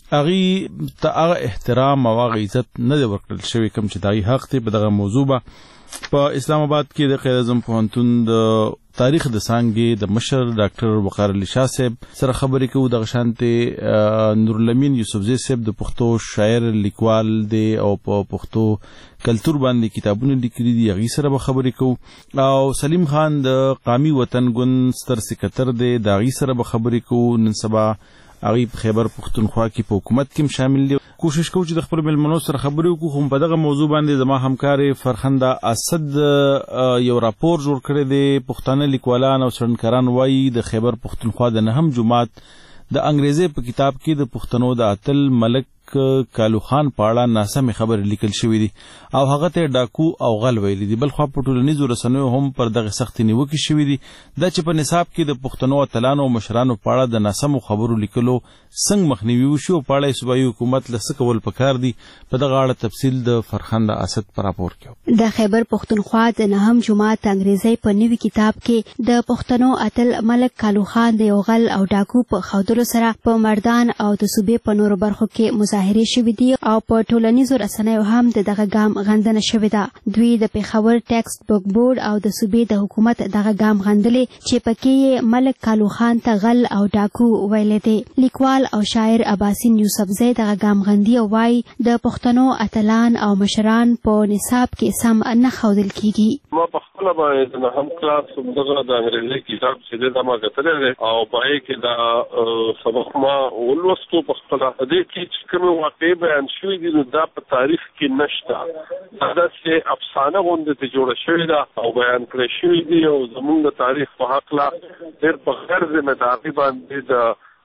هغې ته هغه احترام او هغه عزت نه دی ورکړل شوی کوم چې د هغې حق دی. په دغه موضوع به په اسلام آباد کې د قائد اعظم پوهنتون د تاریخ د څانګې د مشر ډاکټر وقار علي شاه صاحب سره خبرې کوو. دغه شانتې نورالامین یوسفزی صاحب د پښتو شاعر لیکوال دی او په پښتو کلتور باندې کتابونه لیکلي دي، هغې سره به خبرې کوو. او سلیم خان د قامي وطن ګوند ستر سکتر دی، د هغې سره به خبرې کوو. نن سبا هغې په خیبر پختونخوا کې په حکومت کې هم شامل دي. کوشش کوو چې د خپلو مېلمنو سره خبرې وکړو. خو په دغه موضوع باندې زما همکارې فرخنده اسد یو راپور جوړ کړی دی. پښتانه لیکوالان او څېړنکاران وایي د خیبر پختونخوا د 9 جومات د انګریزۍ په کتاب کې د پښتنو د اتل ملک کالو خان په اړه ناسمې خبرې لیکل شوي دي او هغه ته ډاکو او غل ویلي دي. بلخوا په ټولنیزو رسنیو هم پر دغه سختې نیوکې شوي دي. دا چې په نصاب کې د پښتنو اتلانو او مشرانو په اړه د ناسمو خبرو لیکلو څنګه مخنیوي وشي او په اړه یې صوبایي حکومت له څه کول پکار دي، په دغه اړه تفصیل د فرخنده اسد په راپور کې. د خیبر پختونخوا د 9 جومات انګریزۍ په نوي کتاب کې د پښتنو اتل ملک کالو خان د یو غل او ډاکو په ښودلو سره په مردان او د صوبې په نورو برخو کې مظاهرې شوي دي او په ټولنیزو رسنیو هم دغه ګام غندنه شوې ده. دوی د پېښور ټیکسټ بک بورډ او د صوبې د حکومت دغه ګام غندلې چې پکې یې ملک کالو خان ته غل او ډاکو ویلې دي. لیکوال او شاعر عباسین یوسفزی دغه ګام غندي او وایي د پښتنو اتلان او مشران په نصاب کې سم نه ښودل کیږي. ما په خپله باندې د هم کلاس دغه د انګریزي کتاب چې دی دا ما کتلی دی او په هغې کې دا سبق ما ولوستو په خپله. په دې کې چې کومې واقعې بیان شوي دي نو دا په تاریخ کې نشته. دا داسې افسانه غوندې ته جوړه شوې ده او بیان کړی شوي دي او زمونږ د تاریخ په هکله ډېر په غیر ذمهداري باندې د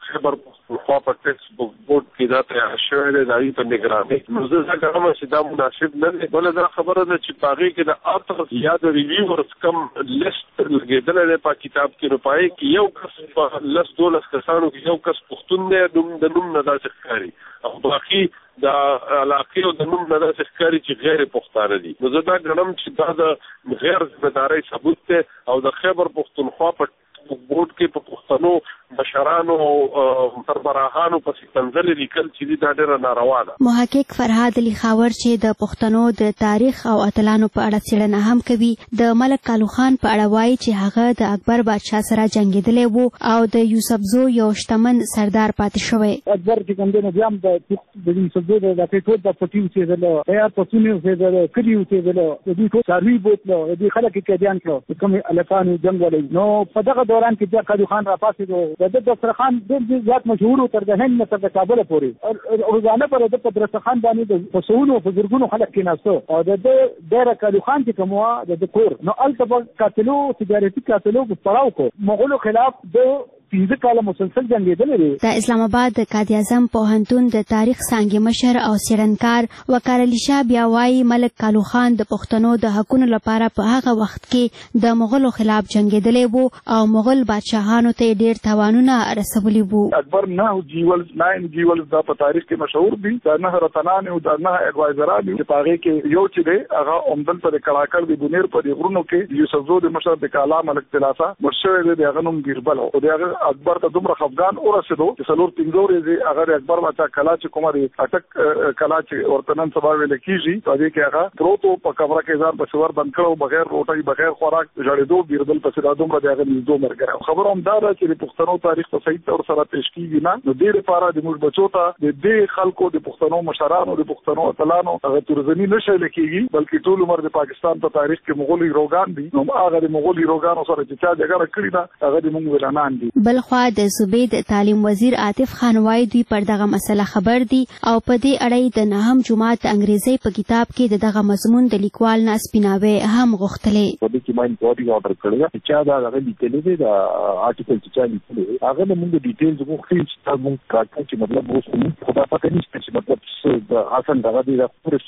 خبر پختونخوا په ټیکس بک بورډ کې دا تیار شوی دی د هغې په نګرانۍ. نو زه دا ګڼم چې دا مناسب نه دی. بله دا خبره ده چې په هغې کې د اتر یا د ریویورز کم لیست لګېدلی دی په کتاب کې. نو په هغې کې یو کس په 10-12 کسانو کې یو کس پښتون دی د نوم نه داسې ښکاري او باقي د علاقې او د نوم نه داسې ښکاري چې غیر پښتانه دي. نو زه دا ګڼم چې دا د غیر ذمهدارۍ ثبوت دی او د خیبر پښتونخوا په بورډ کې په پښتنو مشرانو او سربراهانو پسې تنزل لیکل چې دا ډېره ناروا ده. محقق فرهاد علي خاور چې د پښتنو د تاریخ او اتلانو په اړه څېړنه هم کوي د ملک کالو خان په اړه وایي چې هغه د اکبر بادشاه سره جنګېدلی وو او د یوسفزو یو شتمن سردار پاتې شوی. اکبر چې کوم دی نو بیا هم د یوسفزو د ټول د پټي اوسېدل تیار پسونې اوسېدل کلي اوسېدل د دوی ټول څاروي بوتله د دوی خلک یې قیدیان کړه کوم هلکانو جنګ ولوي. نو په دغه دوران کې بیا کالو خان راپاڅېد. د دسترخوان ډېر زیات مشهور و تر د هند نه تر د کابله پورې روزانه پر د دسترخوان باندې په سوونو په زرګونو خلک کېناسته او د ډېره کالو خان چې کوم وه د کور نو هلته به قاتلو تجارتي قاتلو پړاو کړو مغولو خلاف د 15 کاله مسلسل جنګېدلی دی. د اسلام آباد د قائد اعظم پوهنتون د تاریخ څانګې مشر او څېړنکار وقار علي شاه بیا وایي ملک کالو خان د پښتنو د حقونو لپاره په هغه وخت کې د مغولو خلاف جنګېدلی وو او مغول بادشاهانو ته یې ډېر تاوانونه رسولي وو. اکبر 9 جیولز دا په تاریخ کې مشهور دي. د 9 رتنان او د 9 اډوایزران چې په هغې کې یو چې دی هغه عمدن په کړاکړ د بونیر په غرونو کې یوسفزو د مشر د کالا ملک تلاسا مړ شوی دی. د هغه نوم بیربل و او د هغه اکبر ته دومره خفګان ورسېدو چې څلور 5 ورځې هغه د اکبر بادشاه کلا چې کومه دی اټک کلا چې ورته نن سبا ویل کېږي په دې کې هغه پروتو په کمره کې ځان په سور بند کړو بغیر روټۍ بغیر خوراک جوړېدو بیربل پسې دا دومره د هغه نږدې مرګره. خبره همدا ده چې د پښتنو تاریخ په صحیح طور سره پیش کېږي نه. نو دې لپاره د موږ بچو ته د دې خلکو د پښتنو مشرانو د پښتنو اتلانو هغه تورزنی نشي لیکيږي بلکې ټول عمر د پاکستان په تاریخ کې مغولي روغان دي. نو هغه د مغولي روغانو سره چې چا جګړه کړې ده هغه د موږ ولانان دي. بلخوا د صوبې د تعلیم وزیر عاطف خان وایي دوی پر دغه مسله خبر دي او په دې اړه د 9 جماعت انګریزي په کتاب کې دغه مضمون د لیکوال نه سپیناوي هم غوښتلې. په دې کې ماین باډي اورډر کړی چې دا هغه لیکلي دی د آرټیکل چې لیکلي هغه موږ ډیټیلز غوښتل چې موږ کاټ چې مطلب اوس موږ خدا پته نشته چې مطلب د حسن دغه دی د پوره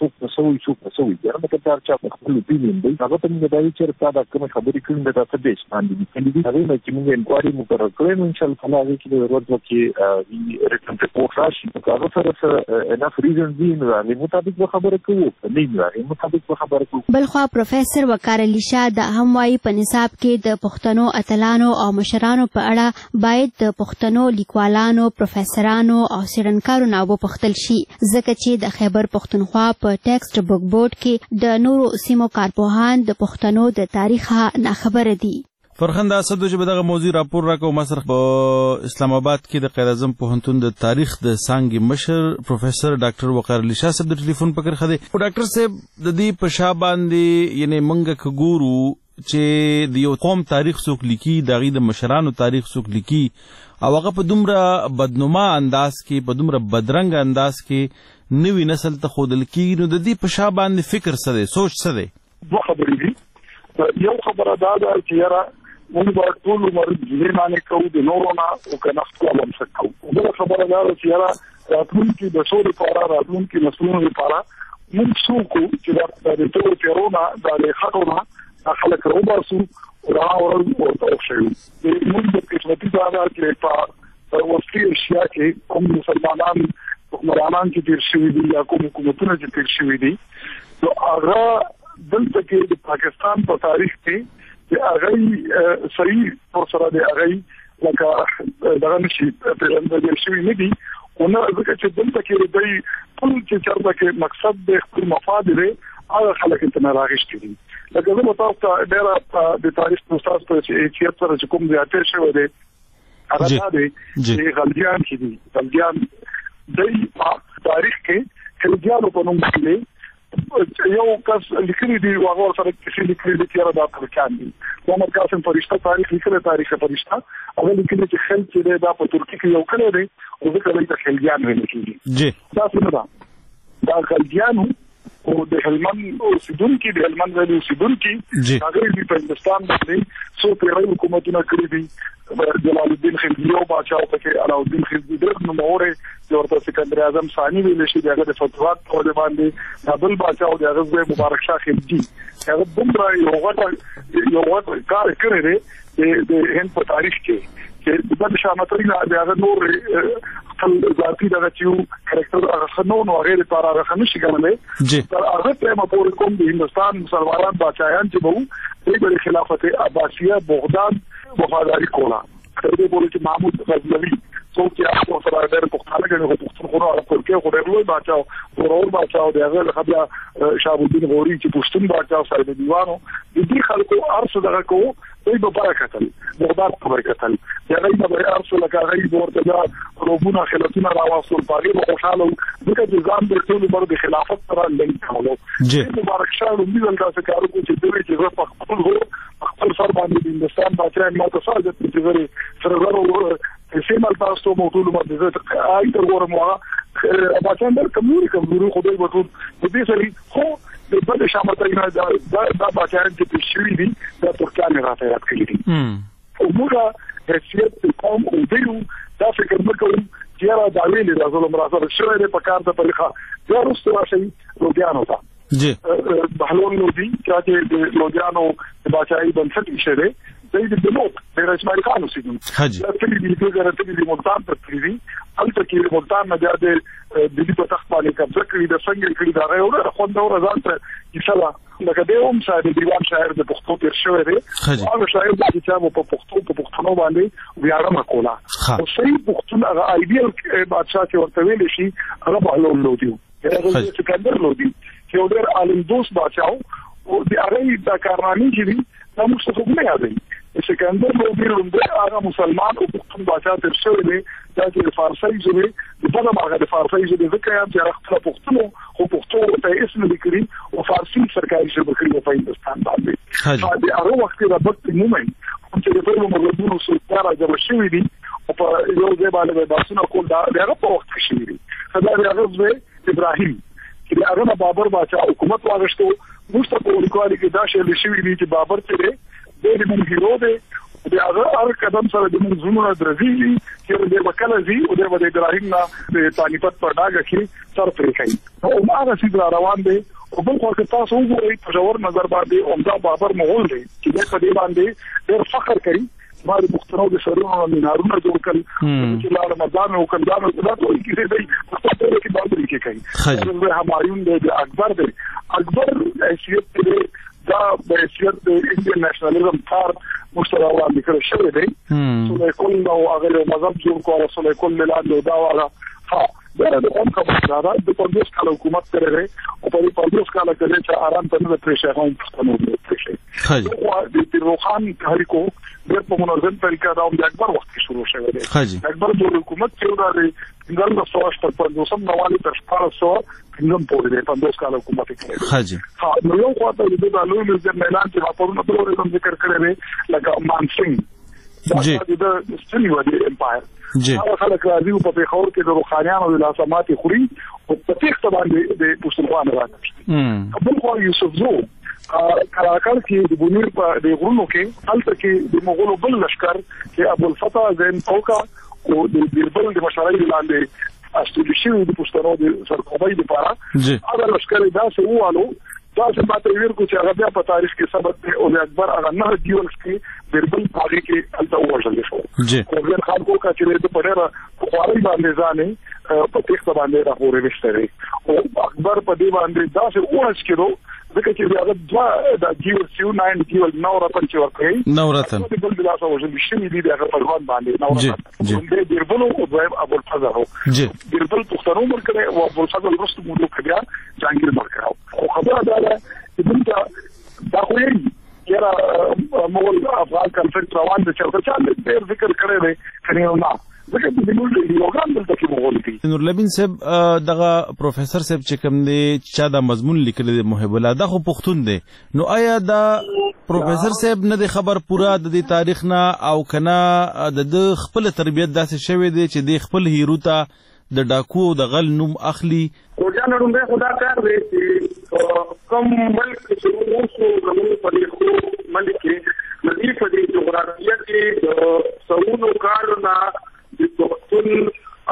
څوک دا مطلب دا چې خپل اوپینین دی هغه ته موږ دایي چې دا کوم خبرې کوي دا څه بیس باندې لیکلي هغه چې موږ انکوایري مقرر کړو ان شاء الله هغه کې د ورځو کې ریټن ریپورټ راشي هغه سره انف ریزن دي نو هغه مطابق خبره کوو نه هغه مطابق خبره کوو. بلخوا پروفیسور وقار علي شاه د هم وايي په نصاب کې د پښتنو اتلانو او مشرانو په اړه باید د پښتنو لیکوالانو پروفیسورانو او څېړنکارو نه وپوښتل شي ځکه چې د خیبر پښتونخوا په ټیکسټ بک بورډ کې د نورو سیمو کارپوهان د پښتنو د تاریخ نه خبره دي. فرخنده اسد چې دغه موضوع راپور راکو مسر په اسلام آباد کې د قائد اعظم پوهنتون د تاریخ د څانګې مشر پروفیسور ډاکټر وقار علي شاه صاحب د ټلیفون پکړ خده او ډاکټر صاحب د دې په شا باندې یعنی منګه کګورو چې د یو قوم تاریخ څوک لیکي د غي د مشرانو تاریخ څوک لیکي او هغه په دومره بدنما انداز کې په دومره بدرنګ انداز کې نوې نسل ته خودل کی نو د دې په شا باندې فکر څه دی سوچ څه دی. دوه خبرې دي. یو خبره دا ده چې یاره موږ به ټول عمر ځینې معنی کوو د نورو نه او که نه خپله بنسټ کوو. بله خبره دا ده چې یاره راتلونکي بچو لپاره راتلونکي نسلونو لپاره موږ څوک چې د ټولو تیرو نه د لیخټو نه دا خلک راوباسو او دا ورځ ورته وښیو. موږ د قسمتي دا ده چې په وسطي ایشیا کې کوم مسلمانان حکمرانان چې تېر شوي دي یا کوم حکومتونه چې تېر شوي دي نو هغه دلته کې د پاکستان په تاریخ کې چې هغه صحیح پر سره دی هغه لکه دغه نشي پیژندل شوي نه دي او نه ځکه چې دلته کې دی ټول چې چېرته کې مقصد د خپل مفاد دی هغه خلک ته نه راغشتي دي. لکه زه به تاسو ته ډېره د تاریخ استاد په چې سره چې کوم زیاتې شوی دی هغه دا دی چې غلجیان چې دي غلجیان دی په تاریخ کې خلجیانو په نوم باندې یو کس لیکلي دي هغه سره کسی لیکلي دي چې دا ترکان دي. محمد قاسم فرشته تاریخ لیکلی تاریخ فرشته هغه لیکلي چې خلک چې دا په ترکی کې یو کلی دی او ځکه دوی ته خلجیان ویل کېږي. دا څه نه ده دا خلجیانو او د هلمند اوسیدونکو د هلمند ویلي اوسیدونکو هغه په هندستان باندې څو پیړۍ حکومتونه کړې دي جلال الدین خلجي او بادشاہ پکې علاؤالدین خلجي د نوموړي چې ورته سکندر اعظم ثاني ویل شي دغه د فتوحات په باندې نابل بادشاہ او دغه مبارک شاه خلجي هغه دومره یو غټ کار کړی دی د هند په تاریخ کې چې د شامتري نه دغه نور خپل ذاتي دغه چې کریکټر هغه نو غیر لپاره هغه نشي ګڼلې تر هغه ټیم پورې کوم د هندستان مسلمانان بادشاہان چې وو د خلافت عباسیه بغداد وفاداری کوله تر دې پورې چې محمود غزنوي څوک چې هغه سره ډېر پښتانه غني پښتونخوا او ترکیه خو ډېر لوی بادشاہ ورور بادشاہ دغه خبره شاه الدین غوري چې پښتون بادشاہ سره د دیوانو د دې خلکو ارث دغه کو دوی به برکتل بغداد په برکتل دغه به ارث لکه غي ورته روبونه خلافونه راوصل پاري او خوشاله دغه ځان د ټول عمر د خلافت سره لنګ کولو مبارک شاه د دې کارو کو چې دوی چې په خپل سر باندې هندستان بادشاہ ما ته ساده چې غري سره سیمال تاسو موټول مرده آی تر ګورم واه بادشاہ در کمزوري خدای وټول د دې سړي خو د بل شامتای نه دا بادشاہ چې پښوی دي د ترکانه راته یاد کړی دي او موږ حیثیت قوم او دیو دا فکر وکړو چې را دا ویلي د ظلم راځي شوی په کار د پرخه دا رسو راشي لوګیانو ته جی بهلول لودي چې د لوګیانو د بادشاہي بنسټ شوی د بلوک د اسماعیل خان اوسېدو چې د دې ګرځې د ملتان ته تللی البته کې ملتان نه د دې په تخت باندې قبضه کړې د څنګه کړې دا غوړه خوندور ځان ته چې لکه د اوم شاعر د دیوان شاعر د پښتو تیر شوی دی هغه شاعر چې په پښتو باندې ویاړه کوله او صحیح پښتون هغه ایډیل بادشاہ چې ورته ویل شي هغه بهلول لودي هغه سکندر لودي چې ډېر عالم دوست بادشاہ او د هغه د کارنامې کې دا موږ څه نه یادوي سکندر لودي هغه مسلمان او پښتون بادشاہ تر شوی دی دا چې فارسی ژبه د بل هغه د فارسی ژبه ځکه چې خپل پښتون او پښتو ته اسم لیکلي او فارسی سرکاري ژبه کړی په هندستان باندې دا هغه وخت د وخت مومن چې د ټولو مغربونو سلطنت راځي شوی دی او په یو ځای باندې باسونه کول دا هغه په وخت کې شوی دی دا هغه ابراهیم چې هغه بابر بادشاہ حکومت واغشتو موږ ته په لیکوالي کې دا شی شوی دی چې بابر چې د دې هیرو دی د هغه قدم سره د موږ زموږ درځي چې د وکاله زی او د ابراهیم نه د پانیپت په ډاګه کې سر پرې کوي او هغه سیده روان دی او بل خو که تاسو وګورئ په ژور نظر باندې عمده بابر مغول دی چې په دې باندې ډېر فخر کوي ما د پښتنو د سرونو مینارونه جوړ کړل چې لا رمضان او کندانو د ټول کې دی په ټول کې باندې کې کوي همایون د اکبر دی اکبر حیثیت دی دا د حیثیت د انډین نېشنلزم کار مشترک وړاندې کړی شوی دی سولې کول او هغه مذهب جوړ کول سولې کول ملاد دا والا ها دا د کوم خبره د 50 کال حکومت کړی او په 50 کال کې چې آرام ته نه پرېښه هم پښتنو پرېښه خو د روحان تحریکو د په منظم طریقه دا د اکبر وخت کې شروع شوی دی اکبر د حکومت چې دا د انګل د سواشت په 200 نوالي تر 1400 څنګه پورې د 50 کال حکومت کې حاجی ها نو یو خواته د دالو مزه اعلان چې راپورونه په کوم ذکر کړی دی لکه مانسنګ جی د ستنی ودی امپایر جی هغه خلک راځي په پیښور کې د روحانيانو د لاسمات خوري او په تخت باندې د پښتونخوا راځي خپل خو یوسف زو کراکل کې د بونیر په د غرونو کې البته کې د مغولو بل لشکر چې ابو الفتح زين توکا او د بیربل د مشارۍ لاندې استولیشي د پښتنو د سرکوبۍ لپاره هغه لشکر داسې ووالو دا چې ماته ویل کو چې هغه بیا په تاریخ کې ثبت او د اکبر هغه نه دیولس کې بیربل هغه کې الته وژل شو او بیا خلکو کا چې د پډره خواري باندې ځانې په تخت باندې راغورې وشتري او اکبر په دې باندې دا چې اورس کېدو ځکه چې هغه دوا د جیو سیو 9 کیول نو راتن چې ورکړي نو راتن د بل بلاسه وژل شي دي هغه په ځوان باندې نو راتن د بیربل او دویم ابو الفضل جی بیربل پښتنو مرکړي او ابو الفضل رست مو بیا جهانگیر مرکړو خو خبره ده چې دا خو یې یاره مغول افغان کنفرنس روان د چرته ډېر ذکر کړی دی کني نه ځکه چې د موږ یوګان دلته کې مغول دي نور لبین صاحب دغه پروفیسور صاحب چې کوم دی چې دا مضمون لیکلی دی محب الله دا خو پښتون دی نو آیا دا پروفیسور صاحب نه دی خبر پورا د دې تاریخ نه او کنه د خپل تربیت داسې شوی دی چې د خپل هیرو ته د ډاکو او د غل نوم اخلي؟ روجا نړومبه خدا کار دی چې کم ملک چې موږ زموږ په دې خو ملک کې مدي په دې جغرافیه کې د سونو کارونه د پښتون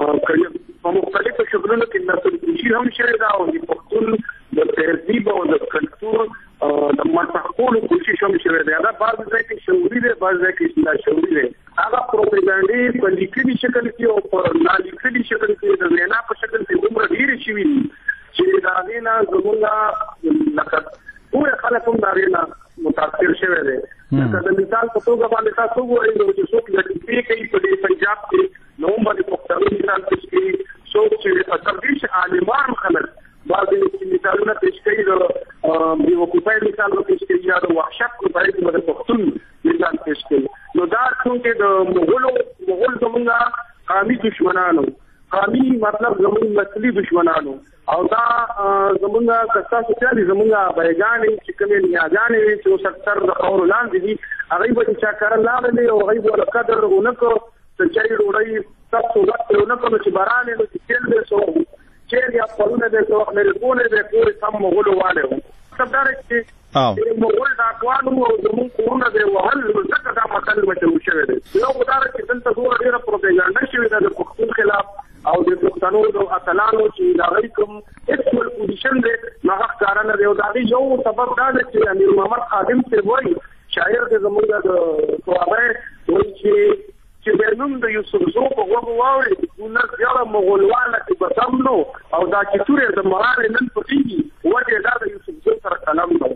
په مختلفو شکلونو کې نسل کشي هم شوې ده او د پښتون د تهذیب او د کلتور د متحقولو کوشش هم شوې ده. دا بعض ځای کې شعوري دی، بعض ځای کې ناشعوري دی. هغه پروپاګاندا په لیکلي شکل کې او په نالیکلي شکل کې د وینا په شکل کې دومره ډېرې شوي دي چې د هغې نه زموږ لکه ټول خلک هم د هغې نه متاثر شوی دی. لکه د مثال په توګه باندې تاسو وګورئ چې څوک لټیفې کوي په دې پنجاب کې نو هم باندې پښتانه مثال پیش کوي، څوک چې تردیش عالمان خلک بعضې مثالونه پیش کوي، د بېوقوفۍ مثال پیش کوي یا د وحشت په باره کې د پښتون مثال پیش کوي. نو دا څونکې د مغول زمونږ قامي دشمنانو، قامي مطلب زمونږ نسلي دشمنانو، او دا زمونږ کستا سوچالي زمونږ بیګانې چې کومې نیاګانې وي چې اوس اکثر د خاورو لاندې دي، هغوی به چا کره لاړلې او هغوی به قدر ونه کړو د چای ډوډۍ تاسو وخت ونه کړو چې باران یې نو چې تیل دی څو چیر یا پلونه دی څو وخت لرې کولې دی پورې سم مغولو والی وو. مطلب دا دی چې مغول ډاکوان وو او زمونږ کورونه دی وهل، ځکه دا متل مشهور شوی دی. یو خو دا دی چې دلته دومره ډېره پروپاګانډا شوې ده د پښتون خلاف او د پښتنو د اتلانو چې د هغوی کوم ایکچوال پوزیشن دی نو هغه ښکاره نه دی. او د هغې یو سبب دا دی چې امیر محمد خادم صاحب وایي، شاعر دی زمونږ د صوابی، وایي چې بینوم د یوسفزو په غوږو واوري ولس یاره مغولواله چې به سم نو او دا چې تورې د مرارې نن پټېږي وجه دا د یوسفزو سره قلم نو.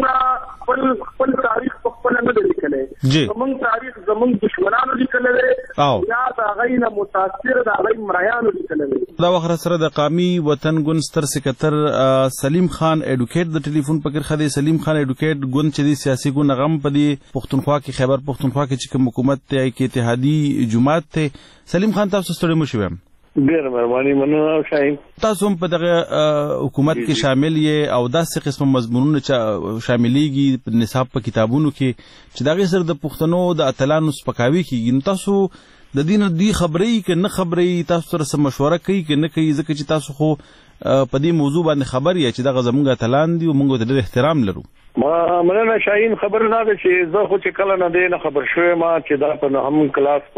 زمونږ خپل تاریخ په خپله نه دی لیکلی، زمونږ تاریخ زمونږ دشمنانو لیکلی دی یا د هغوی نه متاثر د هغوی مریانو لیکلی دی. دا وخت سره د قامي وطن ګوند ستر سکرتر سلیم خان ایډوکیټ د ټلیفون په کرښه دی. سلیم خان ایډوکیټ ګوند چې دی سیاسي ګوند هغه هم په دې پښتونخوا کې خیبر پښتونخوا کې چې کوم حکومت دی کې اتحادي جماعت ته. سلیم خان تاسو ستړي مو شوم؟ ډېره مهرباني، مننه شاهین. تاسو هم په دغه حکومت کې شامل یې او داسې قسم مضمونونه شاملېږي په نصاب په کتابونو کې چې د هغې سره د پښتنو د اتلانو سپکاوي کېږي. نو تاسو د دې نه دې خبرې که نه خبرې تاسو سره څه مشوره کوي که نه کوي؟ ځکه چې تاسو خو په دې موضوع باندې خبر یې چې دغه زموږ اتلان دي او موږ ته ډېر احترام لرو. مننه شاهین. خبر نه ده چې زه خو چې کله نه دی نه خبر شوی ما چې دا په نهم کلاس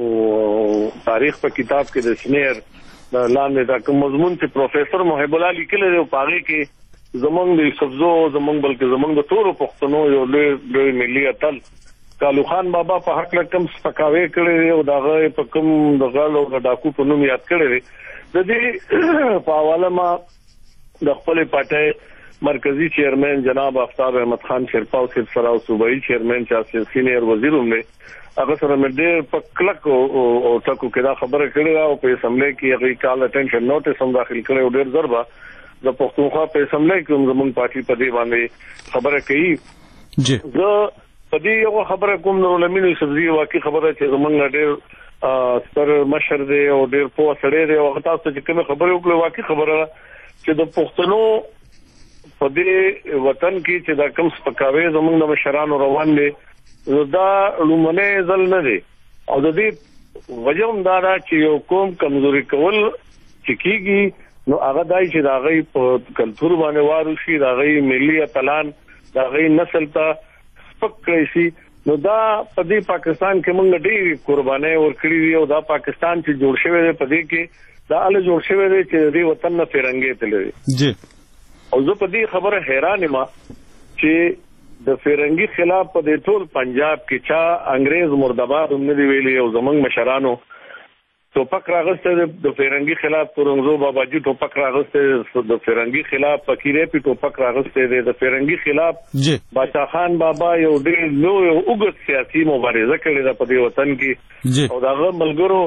په تاریخ په کتاب کې د شمیر د لاندې دا کوم مضمون چې پروفیسر محب الله لیکلی دی په هغې کې زمونږ د یوسفزو زمونږ بلکې زمونږ د ټولو پښتنو یو لوی ملي اتل کالو خان بابا په هکله کوم سپکاوی کړی دی او د هغه په کوم د غل او د ډاکو په نوم یاد کړی دی. د دې په حواله ما د خپلې پارټۍ مرکزی چیئرمین جناب آفتاب احمد خان شیرپا صاحب سره او صوبایي چیئرمین چې سینیئر وزیر هم دی هغه سره مې ډېر په کلک او ټکو کې دا خبره کړې ده او په اسمبلی کې هغوی کال اټینشن نوټس هم داخل کړی او ډېر ژر به د پښتونخوا په اسمبلی کې هم زموږ پارټي په دې باندې خبره کوي. زه په دې یو خبره کوم نورالامین یوسفزي واقعي خبره چې زموږ ډېر ستر مشر دی او ډېر پوه سړی دی او هغه تاسو چې کومه خبره وکړه واقعي خبره چې د پښتنو په دې وطن کې چې دا کوم سپکاوی زموږ د مشرانو روان دي دا لومړی ځل نه دی او د دې وجه هم دا ده چې یو قوم کمزوري کول چې کېږي نو هغه دای چې د هغوی په کلتور باندې وار وشي، د هغوی ملي اتلان د هغوی نسل ته سپک کړی شي. نو دا په دې پاکستان کې موږ ډېرې قربانۍ ورکړي دي او دا پاکستان چې جوړ شوی دی په دې کې دا هله جوړ شوی دی چې د دې وطن نه فرنګې تللی دی. او زه په دې خبره حیران یم چې د فرنګي خلاف په دې ټول پنجاب کې چا انګریز مردباد هم نه دی ویلي او زموږ مشرانو ټوپک راغستی د فرنګي خلاف تورنګزو باباجي ټوپک راغستی د فرنګي خلاف فقیر اپي ټوپک راغستی دی د فرنګي خلاف باچا خان بابا یو ډېر لوی او اوږد سیاسي مبارزه کړې ده په دې وطن کې او د هغه ملګرو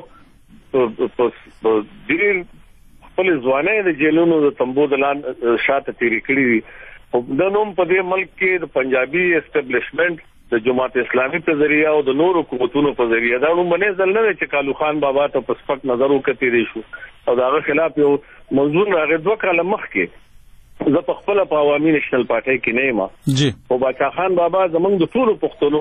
ډېر خپل ځوانۍ د جیلونو د تمبو د لاندې شاته تیرې کړي دي. د نوم په دې ملک کې د پنجابي اسټابلیشمنټ د جماعت اسلامي په ذریعہ او د نورو قوتونو په ذریعہ دا لومړنی ځل نه دی چې کالو خان بابا ته په سپک نظر وکتې دی شو او د هغه خلاف یو موضوع راغی 2 کاله مخکې. زه په خپله په عوامي نېشنل پارټۍ کې نه یم او باچا خان بابا زموږ د ټولو پښتنو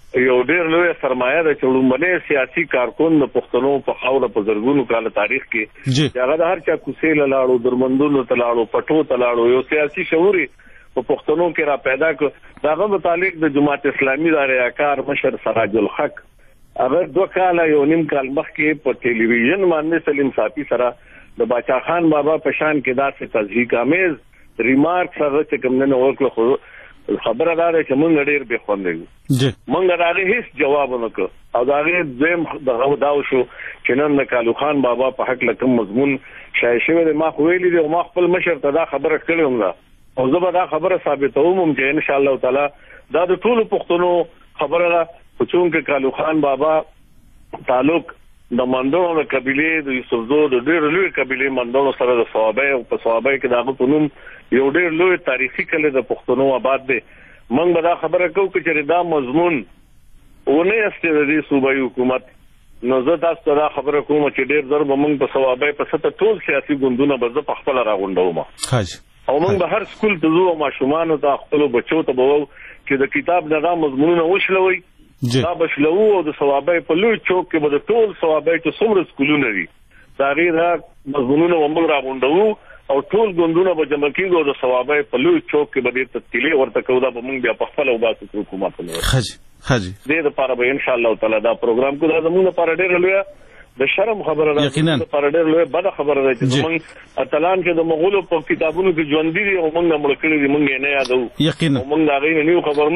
یو ډېر لوی سرمایه ده چې لومړنی سیاسي کارکون د پښتنو په خاوره په زرګونو کال تاریخ کې چې هغه د هر چا کوڅې له لاړو درمندونو ته لاړو پټو ته لاړو یو سیاسي شعور په پښتنو کې را پیدا کړ دغه متعلق د جماعت اسلامي د ریاکار مشر سراج الحق هغه 2 کال یو نیم کال مخکې په ټلویزیون باندې سلیم صافي سره د باچا خان بابا په شان کې داسې تضحیک آمیز ریمارک سره چې کوم نه ورکړو خو خبره دا ده چې مونږ ډېر به خوندې مونږ راغی هیڅ جواب نه کړ او دا غي زم دغه داو شو چې نن د کالو خان بابا په حق لکه مضمون شای شوی ما خو ویلي دی او ما خپل مشر ته دا خبره کړم دا او زه به دا خبره ثابتوم چې ان شاء الله تعالی دا د ټولو پښتنو خبره ده چې کالو خان بابا تعلق د مندونو د قبيله د یوسفزو د ډېر لوی قبيله مندونو سره د صحابه او په صحابه کې دغه په نوم یو ډېر لوی تاریخي کله د پښتنو آباد دی موږ به دا خبره کوو چې دا مضمون ونه استدادي صوبایي حکومت نو زه تاسو ته دا خبره کوم چې ډېر ضرب موږ په صحابه په ست ټول سیاسي ګوندونه به په خپل راغونډوم او موږ به هر سکول ته ځو ماشومان ته خپل بچو ته به چې د کتاب نه دا مضمونونه وشلوي دا بشلو او د صحابه په لوی چوک کې به د ټول صحابه ته څومره سکولونه دي دا غیر مضمونونه موږ راغونډو او ټول ګوندونه به جمع کیږي او د صحابه په لوی چوک کې به د تفصیلي ورته کوو دا به موږ بیا په خپل او باسو حکومت نه حاجی دې لپاره به ان شاء الله تعالی دا پروګرام کو دا زموږ لپاره ډېر لوی د شرم خبره ده لپاره ډېر لوی بد خبره ده چې موږ اتلان کې د مغولو په کتابونو کې ژوند دي او موږ مړ کړی دي موږ نه یادو یقینا موږ دا غي نه خبر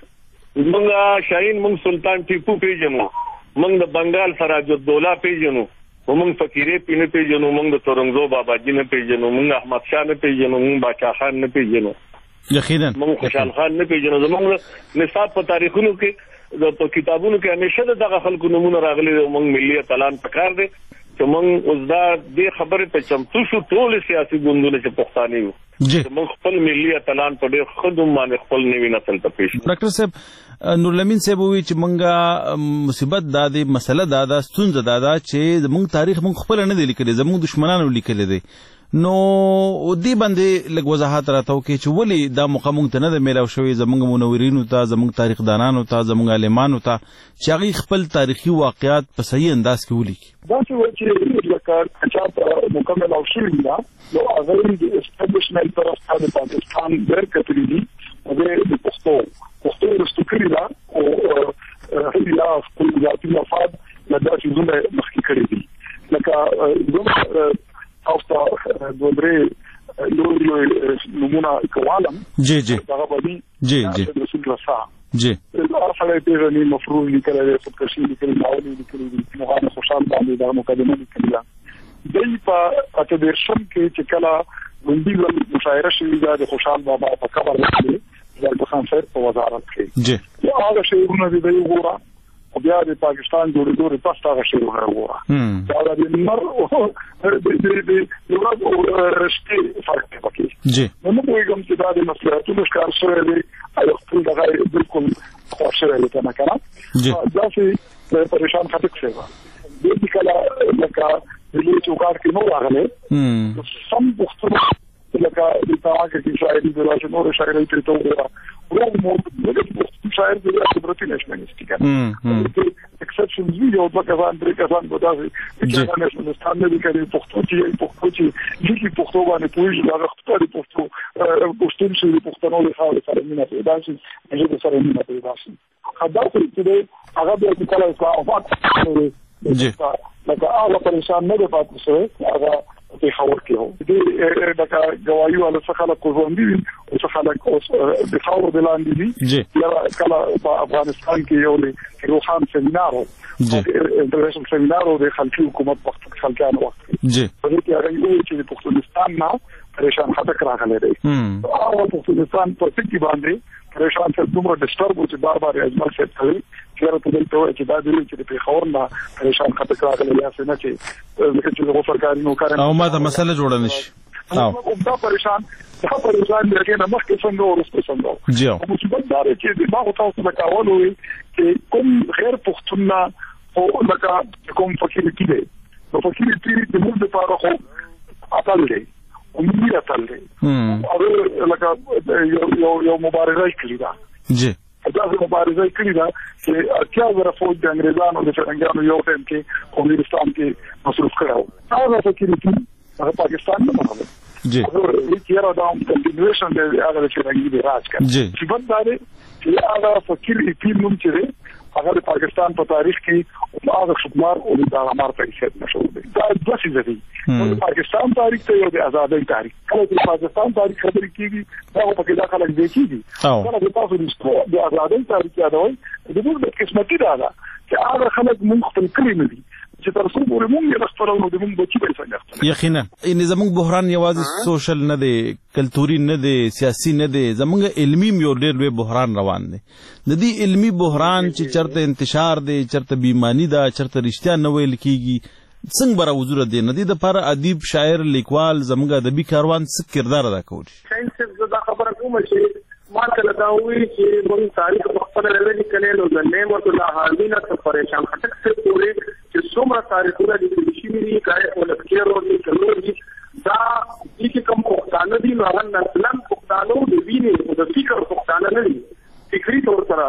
موږ شاهین موږ سلطان ټیپو پیژنو موږ د بنگال سراج الدوله پیژنو موږ فقیرې پینې پیژنو موږ د تورنګزو باباجي نه پیژنو موږ احمد شاه نه پیژنو موږ باچا خان نه پیژنو یقینا موږ خوشحال خان نه پیژنو زموږ نصاب په تاریخونو کې د کتابونو کې همیشه دغه خلکو نمونه راغلي موږ ملي اتلان پکار دي چې موږ اوس دا د خبره ته چمتو شو ټول سیاسي ګوندونه چې پښتانه یو چې موږ خپل ملي اتلان په ډېر خدوم باندې خپل نوی نسل ته پیش ډاکټر صاحب نور لمین صاحب وی چې مونږه مصیبت د مسله د ستونزه د چې موږ تاریخ موږ خپل نه دی لیکلی زموږ دشمنانو لیکلی دی نو دې باندې لږ وضاحت راته وکړي چې ولې دا موقع موږ ته نه ده میلاو شوې زموږ منورینو ته زموږ تاریخ دانانو ته زموږ عالمانو ته چې هغوی خپل تاریخي واقعات په صحیح انداز کې ولیکي دا چې لکه چا مکمل او شوي ده نو هغوی د اسټابلیشمنټ طرف د پاکستان ډېر کتلي دي هغوی د پښتو وروستو کړي ده او هغوی لا خپل ذاتي مفاد له دا څیزونه مخکې کړي دي لکه او تا دوبره لوی نمونه کوالم جی هغه باندې جی رسول رسا جی اصله پیژنې مفروض لیکل لري څه شي لیکل ناولي لیکل دي موږ خوشحال باندې دا مقدمه لیکل دی په اته د شم کې چې کله غونډې مشاعره شوې ده د خوشحال بابا په خبر کې د خان صاحب په وزارت کې جی هغه شیونه دي دی وګوره او بیا د پاکستان جوړېدو پس هغه شیونه وګوره دا د نر د یو رشتي فرق پکې جی نو موږ کوم چې دا د مسلکونو ښکار شوی دی او خپل دغه بالکل خوشاله لته نه کړه دا چې پریشان خطک شوی د کله لکه د لوی چوکاټ کې نو راغله سم پښتون لکه د تاګه کې شاعري د راځي نور شاعري ته وګوره ورو د شاعر د خبرتي نشمنستي کنه اکسپشنز وی او د کسان درې کسان په داسې چې نشمنستان نه کوي پښتو چې لیکي پښتو باندې پوهیږي دا خپل پښتون چې پښتنو له خاله سره مینه پیدا شي چې د سره مینه پیدا شي خدای دې هغه به کله اسلام جی لکه هغه پریشان نه دی پاتې شوی هغه په خبر کې هو دې دغه گوايي ولا څه خلک ژوند دي او څه خلک اوس د خاور د لاندې دي یا کله په افغانستان کې یو روحان سیمینار انټرنیشنل سیمینار د خلکي حکومت وخت خلکانو وخت جی په دې کې هغه یو چې د پښتونستان نه پریشان خطر راغلی دی او پښتونستان په ټکی باندې پریشان څه دومره ډسټرب چې بار اجمل څه کوي چې راته دلته چې دا د چې په خبر نه پریشان خطر راغلی یا څه نه چې د سرکاري نوکر او ما ته مسله جوړه نشي او دا پریشان دغه نه مخکې څنګه ورسته څنګه جی او چې دا چې د باغ تاسو د کاولو چې کوم غیر پښتون او لکه کوم فقیر کیږي نو فقیر کیږي د موږ لپاره خو اپل دی او موږ اپل دی او لکه یو مبارزه کړی دا جی دا مبارزه کړې ده چې کیا زره فوج د انګریزانو د فرنګانو یو ټیم کې کمونستان کې مصروف کړو هغه فکر هغه پاکستان نه منل جی یاره دا کنټینیویشن دی هغه چې راځي د راج کړي چې بنداره چې هغه فکر ایپی نوم چې هغه د پاکستان په تاریخ کې هغه شمار او د عمر په حیثیت مشهور دی دا د څه دی د پاکستان تاریخ ته یو د آزادۍ تاریخ کله چې پاکستان تاریخ خبرې کیږي دا په کې دا خلک دی کیږي کله چې تاسو د آزادۍ تاریخ یادوي د موږ د قسمتي دا چې هغه خلک موږ خپل کړی نه دي چې تر څو پورې موږ یې خپلو د موږ بچی په څنګه یقینا ان زموږ بحران یوازې سوشل نه دی کلتوري نه دی سیاسي نه دی زموږ علمي یو ډېر لوی بحران روان دی د دې علمي بحران چې چرته انتشار دی چرته بیمانی دا چرته رښتیا نه ویل کیږي څنګه برا حضور دی نه دی د پر ادیب شاعر لیکوال زموږ ادبي کاروان څه کردار ادا کوي ساينس دا خبره کوم چې ما کله دا وی چې موږ تاریخ په خپل لري کله نو د نعمت الله حاضرینه ته پریشان خټک څخه پورې چې څومره تاریخونه دي چې ویلي کای او لکیر او کلوري دا چې کوم پښتانه دي نو هغه نسلن پښتانه د وینې د فکر پښتانه نه دي فکری تور سره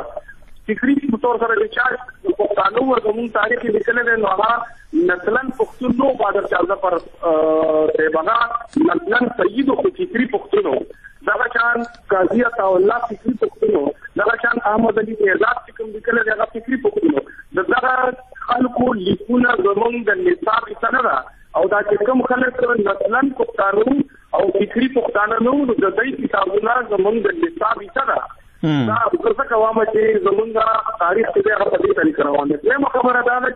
د چا پښتانه ورته تاریخ لیکل دي نو هغه نسلن پښتون نو بادر چازه پر بنا نسلن سید او فکری پښتون دغه چان قاضی عطا الله فکری پښتون دغه چان احمد علي اعزاز چې کوم لیکل دي هغه فکری پښتون دغه خلکو لیکونه زمونږ د نصاب سره او دا چې کوم خلک نسلن پښتانه او فکری پښتانه نو د دې کتابونه زمونږ د نصاب سره دا څه کوم چې زمونږ تاریخ دې هغه په دې طریقه روان دي زموږ خبره ده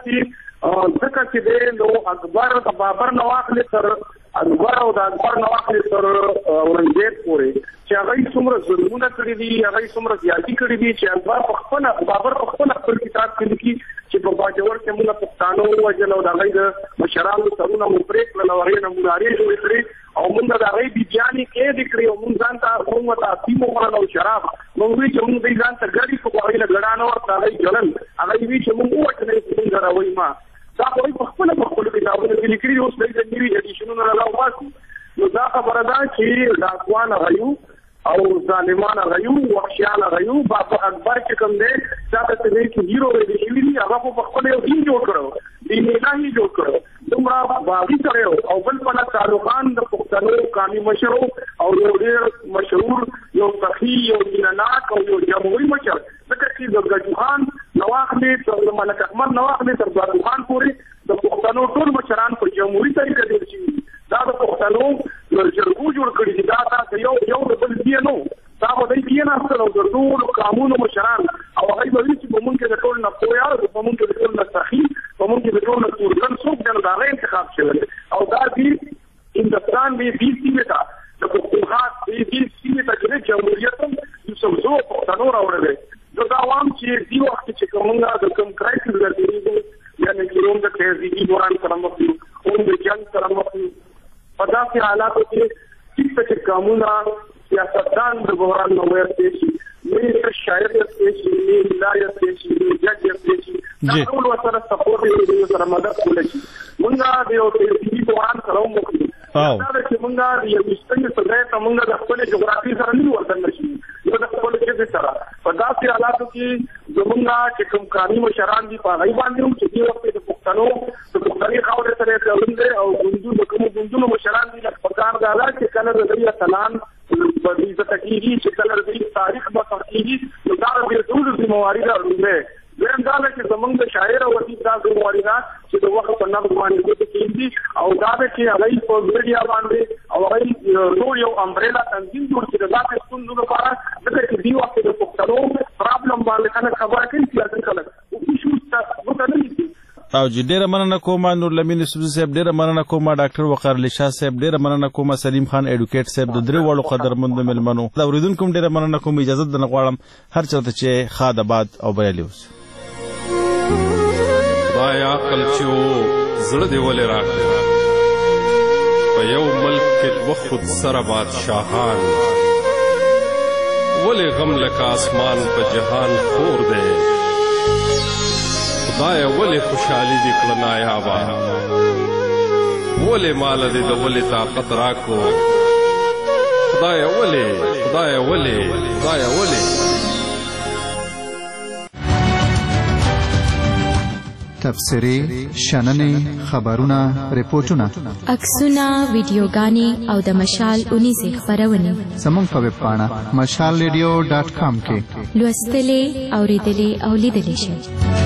چې ځکه چې نو اکبر د بابر نواخل تر اکبر او د اکبر نواخل تر اورنګزیب پورې چې هغه څومره ظلمونه کړی دي هغه څومره زیاتی کړی دي چې اکبر په خپل بابر په خپل کتاب کې لیکي چې په باجوړ کې موږ پښتانه وجل او د هغه مشرانو سرونه مفرق لوري نه مولاري جوړ کړی او موږ د هغه بیانې کې د کړی او موږ ځان ته موږ ته سیمو خورل او شراب موږ وی چې موږ دې ځان ته ګړي په وایي له ګډانو او هغه جلن هغه وی چې موږ وټنې څنګه راوي ما دا په خپل کتابونو کې لیکلي اوس د نوي ایډیشنونو راو واسي نو دا خبره ده چې دا ځوان غيو او ظالمان غيو وحشیان غيو بابا اکبر چې کوم دی دا د دې کې هیرو ویلي دي هغه په خپل یو دین جوړ کړو دین الهي جوړ کړو دومره باغی کړو او بل په تعلقان د پښتنو قومي مشر او یو ډېر مشهور یو سخی یو دینناک او یو جمهوریت مشر ځکه چې د ګجوخان نواخلې تر ملک احمد نواخلې تر ګجوخان پورې د پښتنو ټول مشران په جمهوریت طریقه دي چې دا د پښتنو جرګو جوړ کړی دي دا د یو د بل دی نو دا به دی نه سره د ټول قانون مشران او هغه به چې په مونږ کې د ټول نه پویا او په مونږ کې د ټول نه سخی په مونږ کې د ټول نه تورګن څوک د هغه انتخاب شوی او دا دی هندستان به دې سیمه د پښتونخوا دې سیمه ته چې جمهوریت هم یو څو پښتنو راوړل دا عوام چې دی وخت چې کومه د کوم کرایسس درېږي یعنی چې موږ د تهذیبي بحران سره مخ یو او د جنگ سره مخ یو په داسې حالاتو کې چې قانونا سیاستدان د بحران نو ورته شي نه شاعر ته شي نه هدایت ته شي نه جج ته شي دا ټول سره سپورټ دی سره مدد کولی شي موږ د یو تهذیبي بحران سره مخ یو دا چې موږ د یو مستند سره ته موږ د خپل جغرافي سره نه ورته نشي نو د خپل کې سره په داسې حالاتو کې زمونږ چې کوم قانوني مشران دي په هغه باندې چې دی وخت د پښتنو د پښتني خاورې سره کولند او ګوندونو مشران دي په کار دا چې کله د دې سلام په دې تکیږي چې کله د تاریخ په تکیږي نو دا د ټول ذمہواری ده زم دا چې زمونږ د شاعر او ادیب دا ذمہواری ده چې د وخت په نظر باندې د کېږي او دا چې هغه په میډیا باندې او هغه نور یو امبریلا تنظیم جوړ کړي دا د ستونزو لپاره چې دی وخت د پښتنو پرابلم باندې کنه خبره کوي چې خلک او شو څه او جی ډیره مننه کوم نور لمین یوسف صاحب ډیره مننه کوم ډاکټر وقار علی شاه صاحب ډیره مننه کوم سلیم خان ایډوکیټ صاحب د درې وړو قدرمند ملمنو دا اوریدونکو ډیره مننه کوم اجازه د نغواړم هر چاته چې خاد آباد او بریالي اوس خدای عقل چې زړه دی ولې راکړه په یو ملک کې دوه خود سره بادشاهان ولې غم لکه اسمان په جهان خور دی خدای ولې خوشحالي دې کړه نایابه ولې مال دې د ولې طاقت راکو خدای ولې تبصرې شننې خبرونه ریپورتونه عکسونه ویډیوګانې او د مشال اونیزې خپرونې زموږ په ویب پاڼه mashalradio.com کې لوستلې اوریدلې او لیدلې شئ.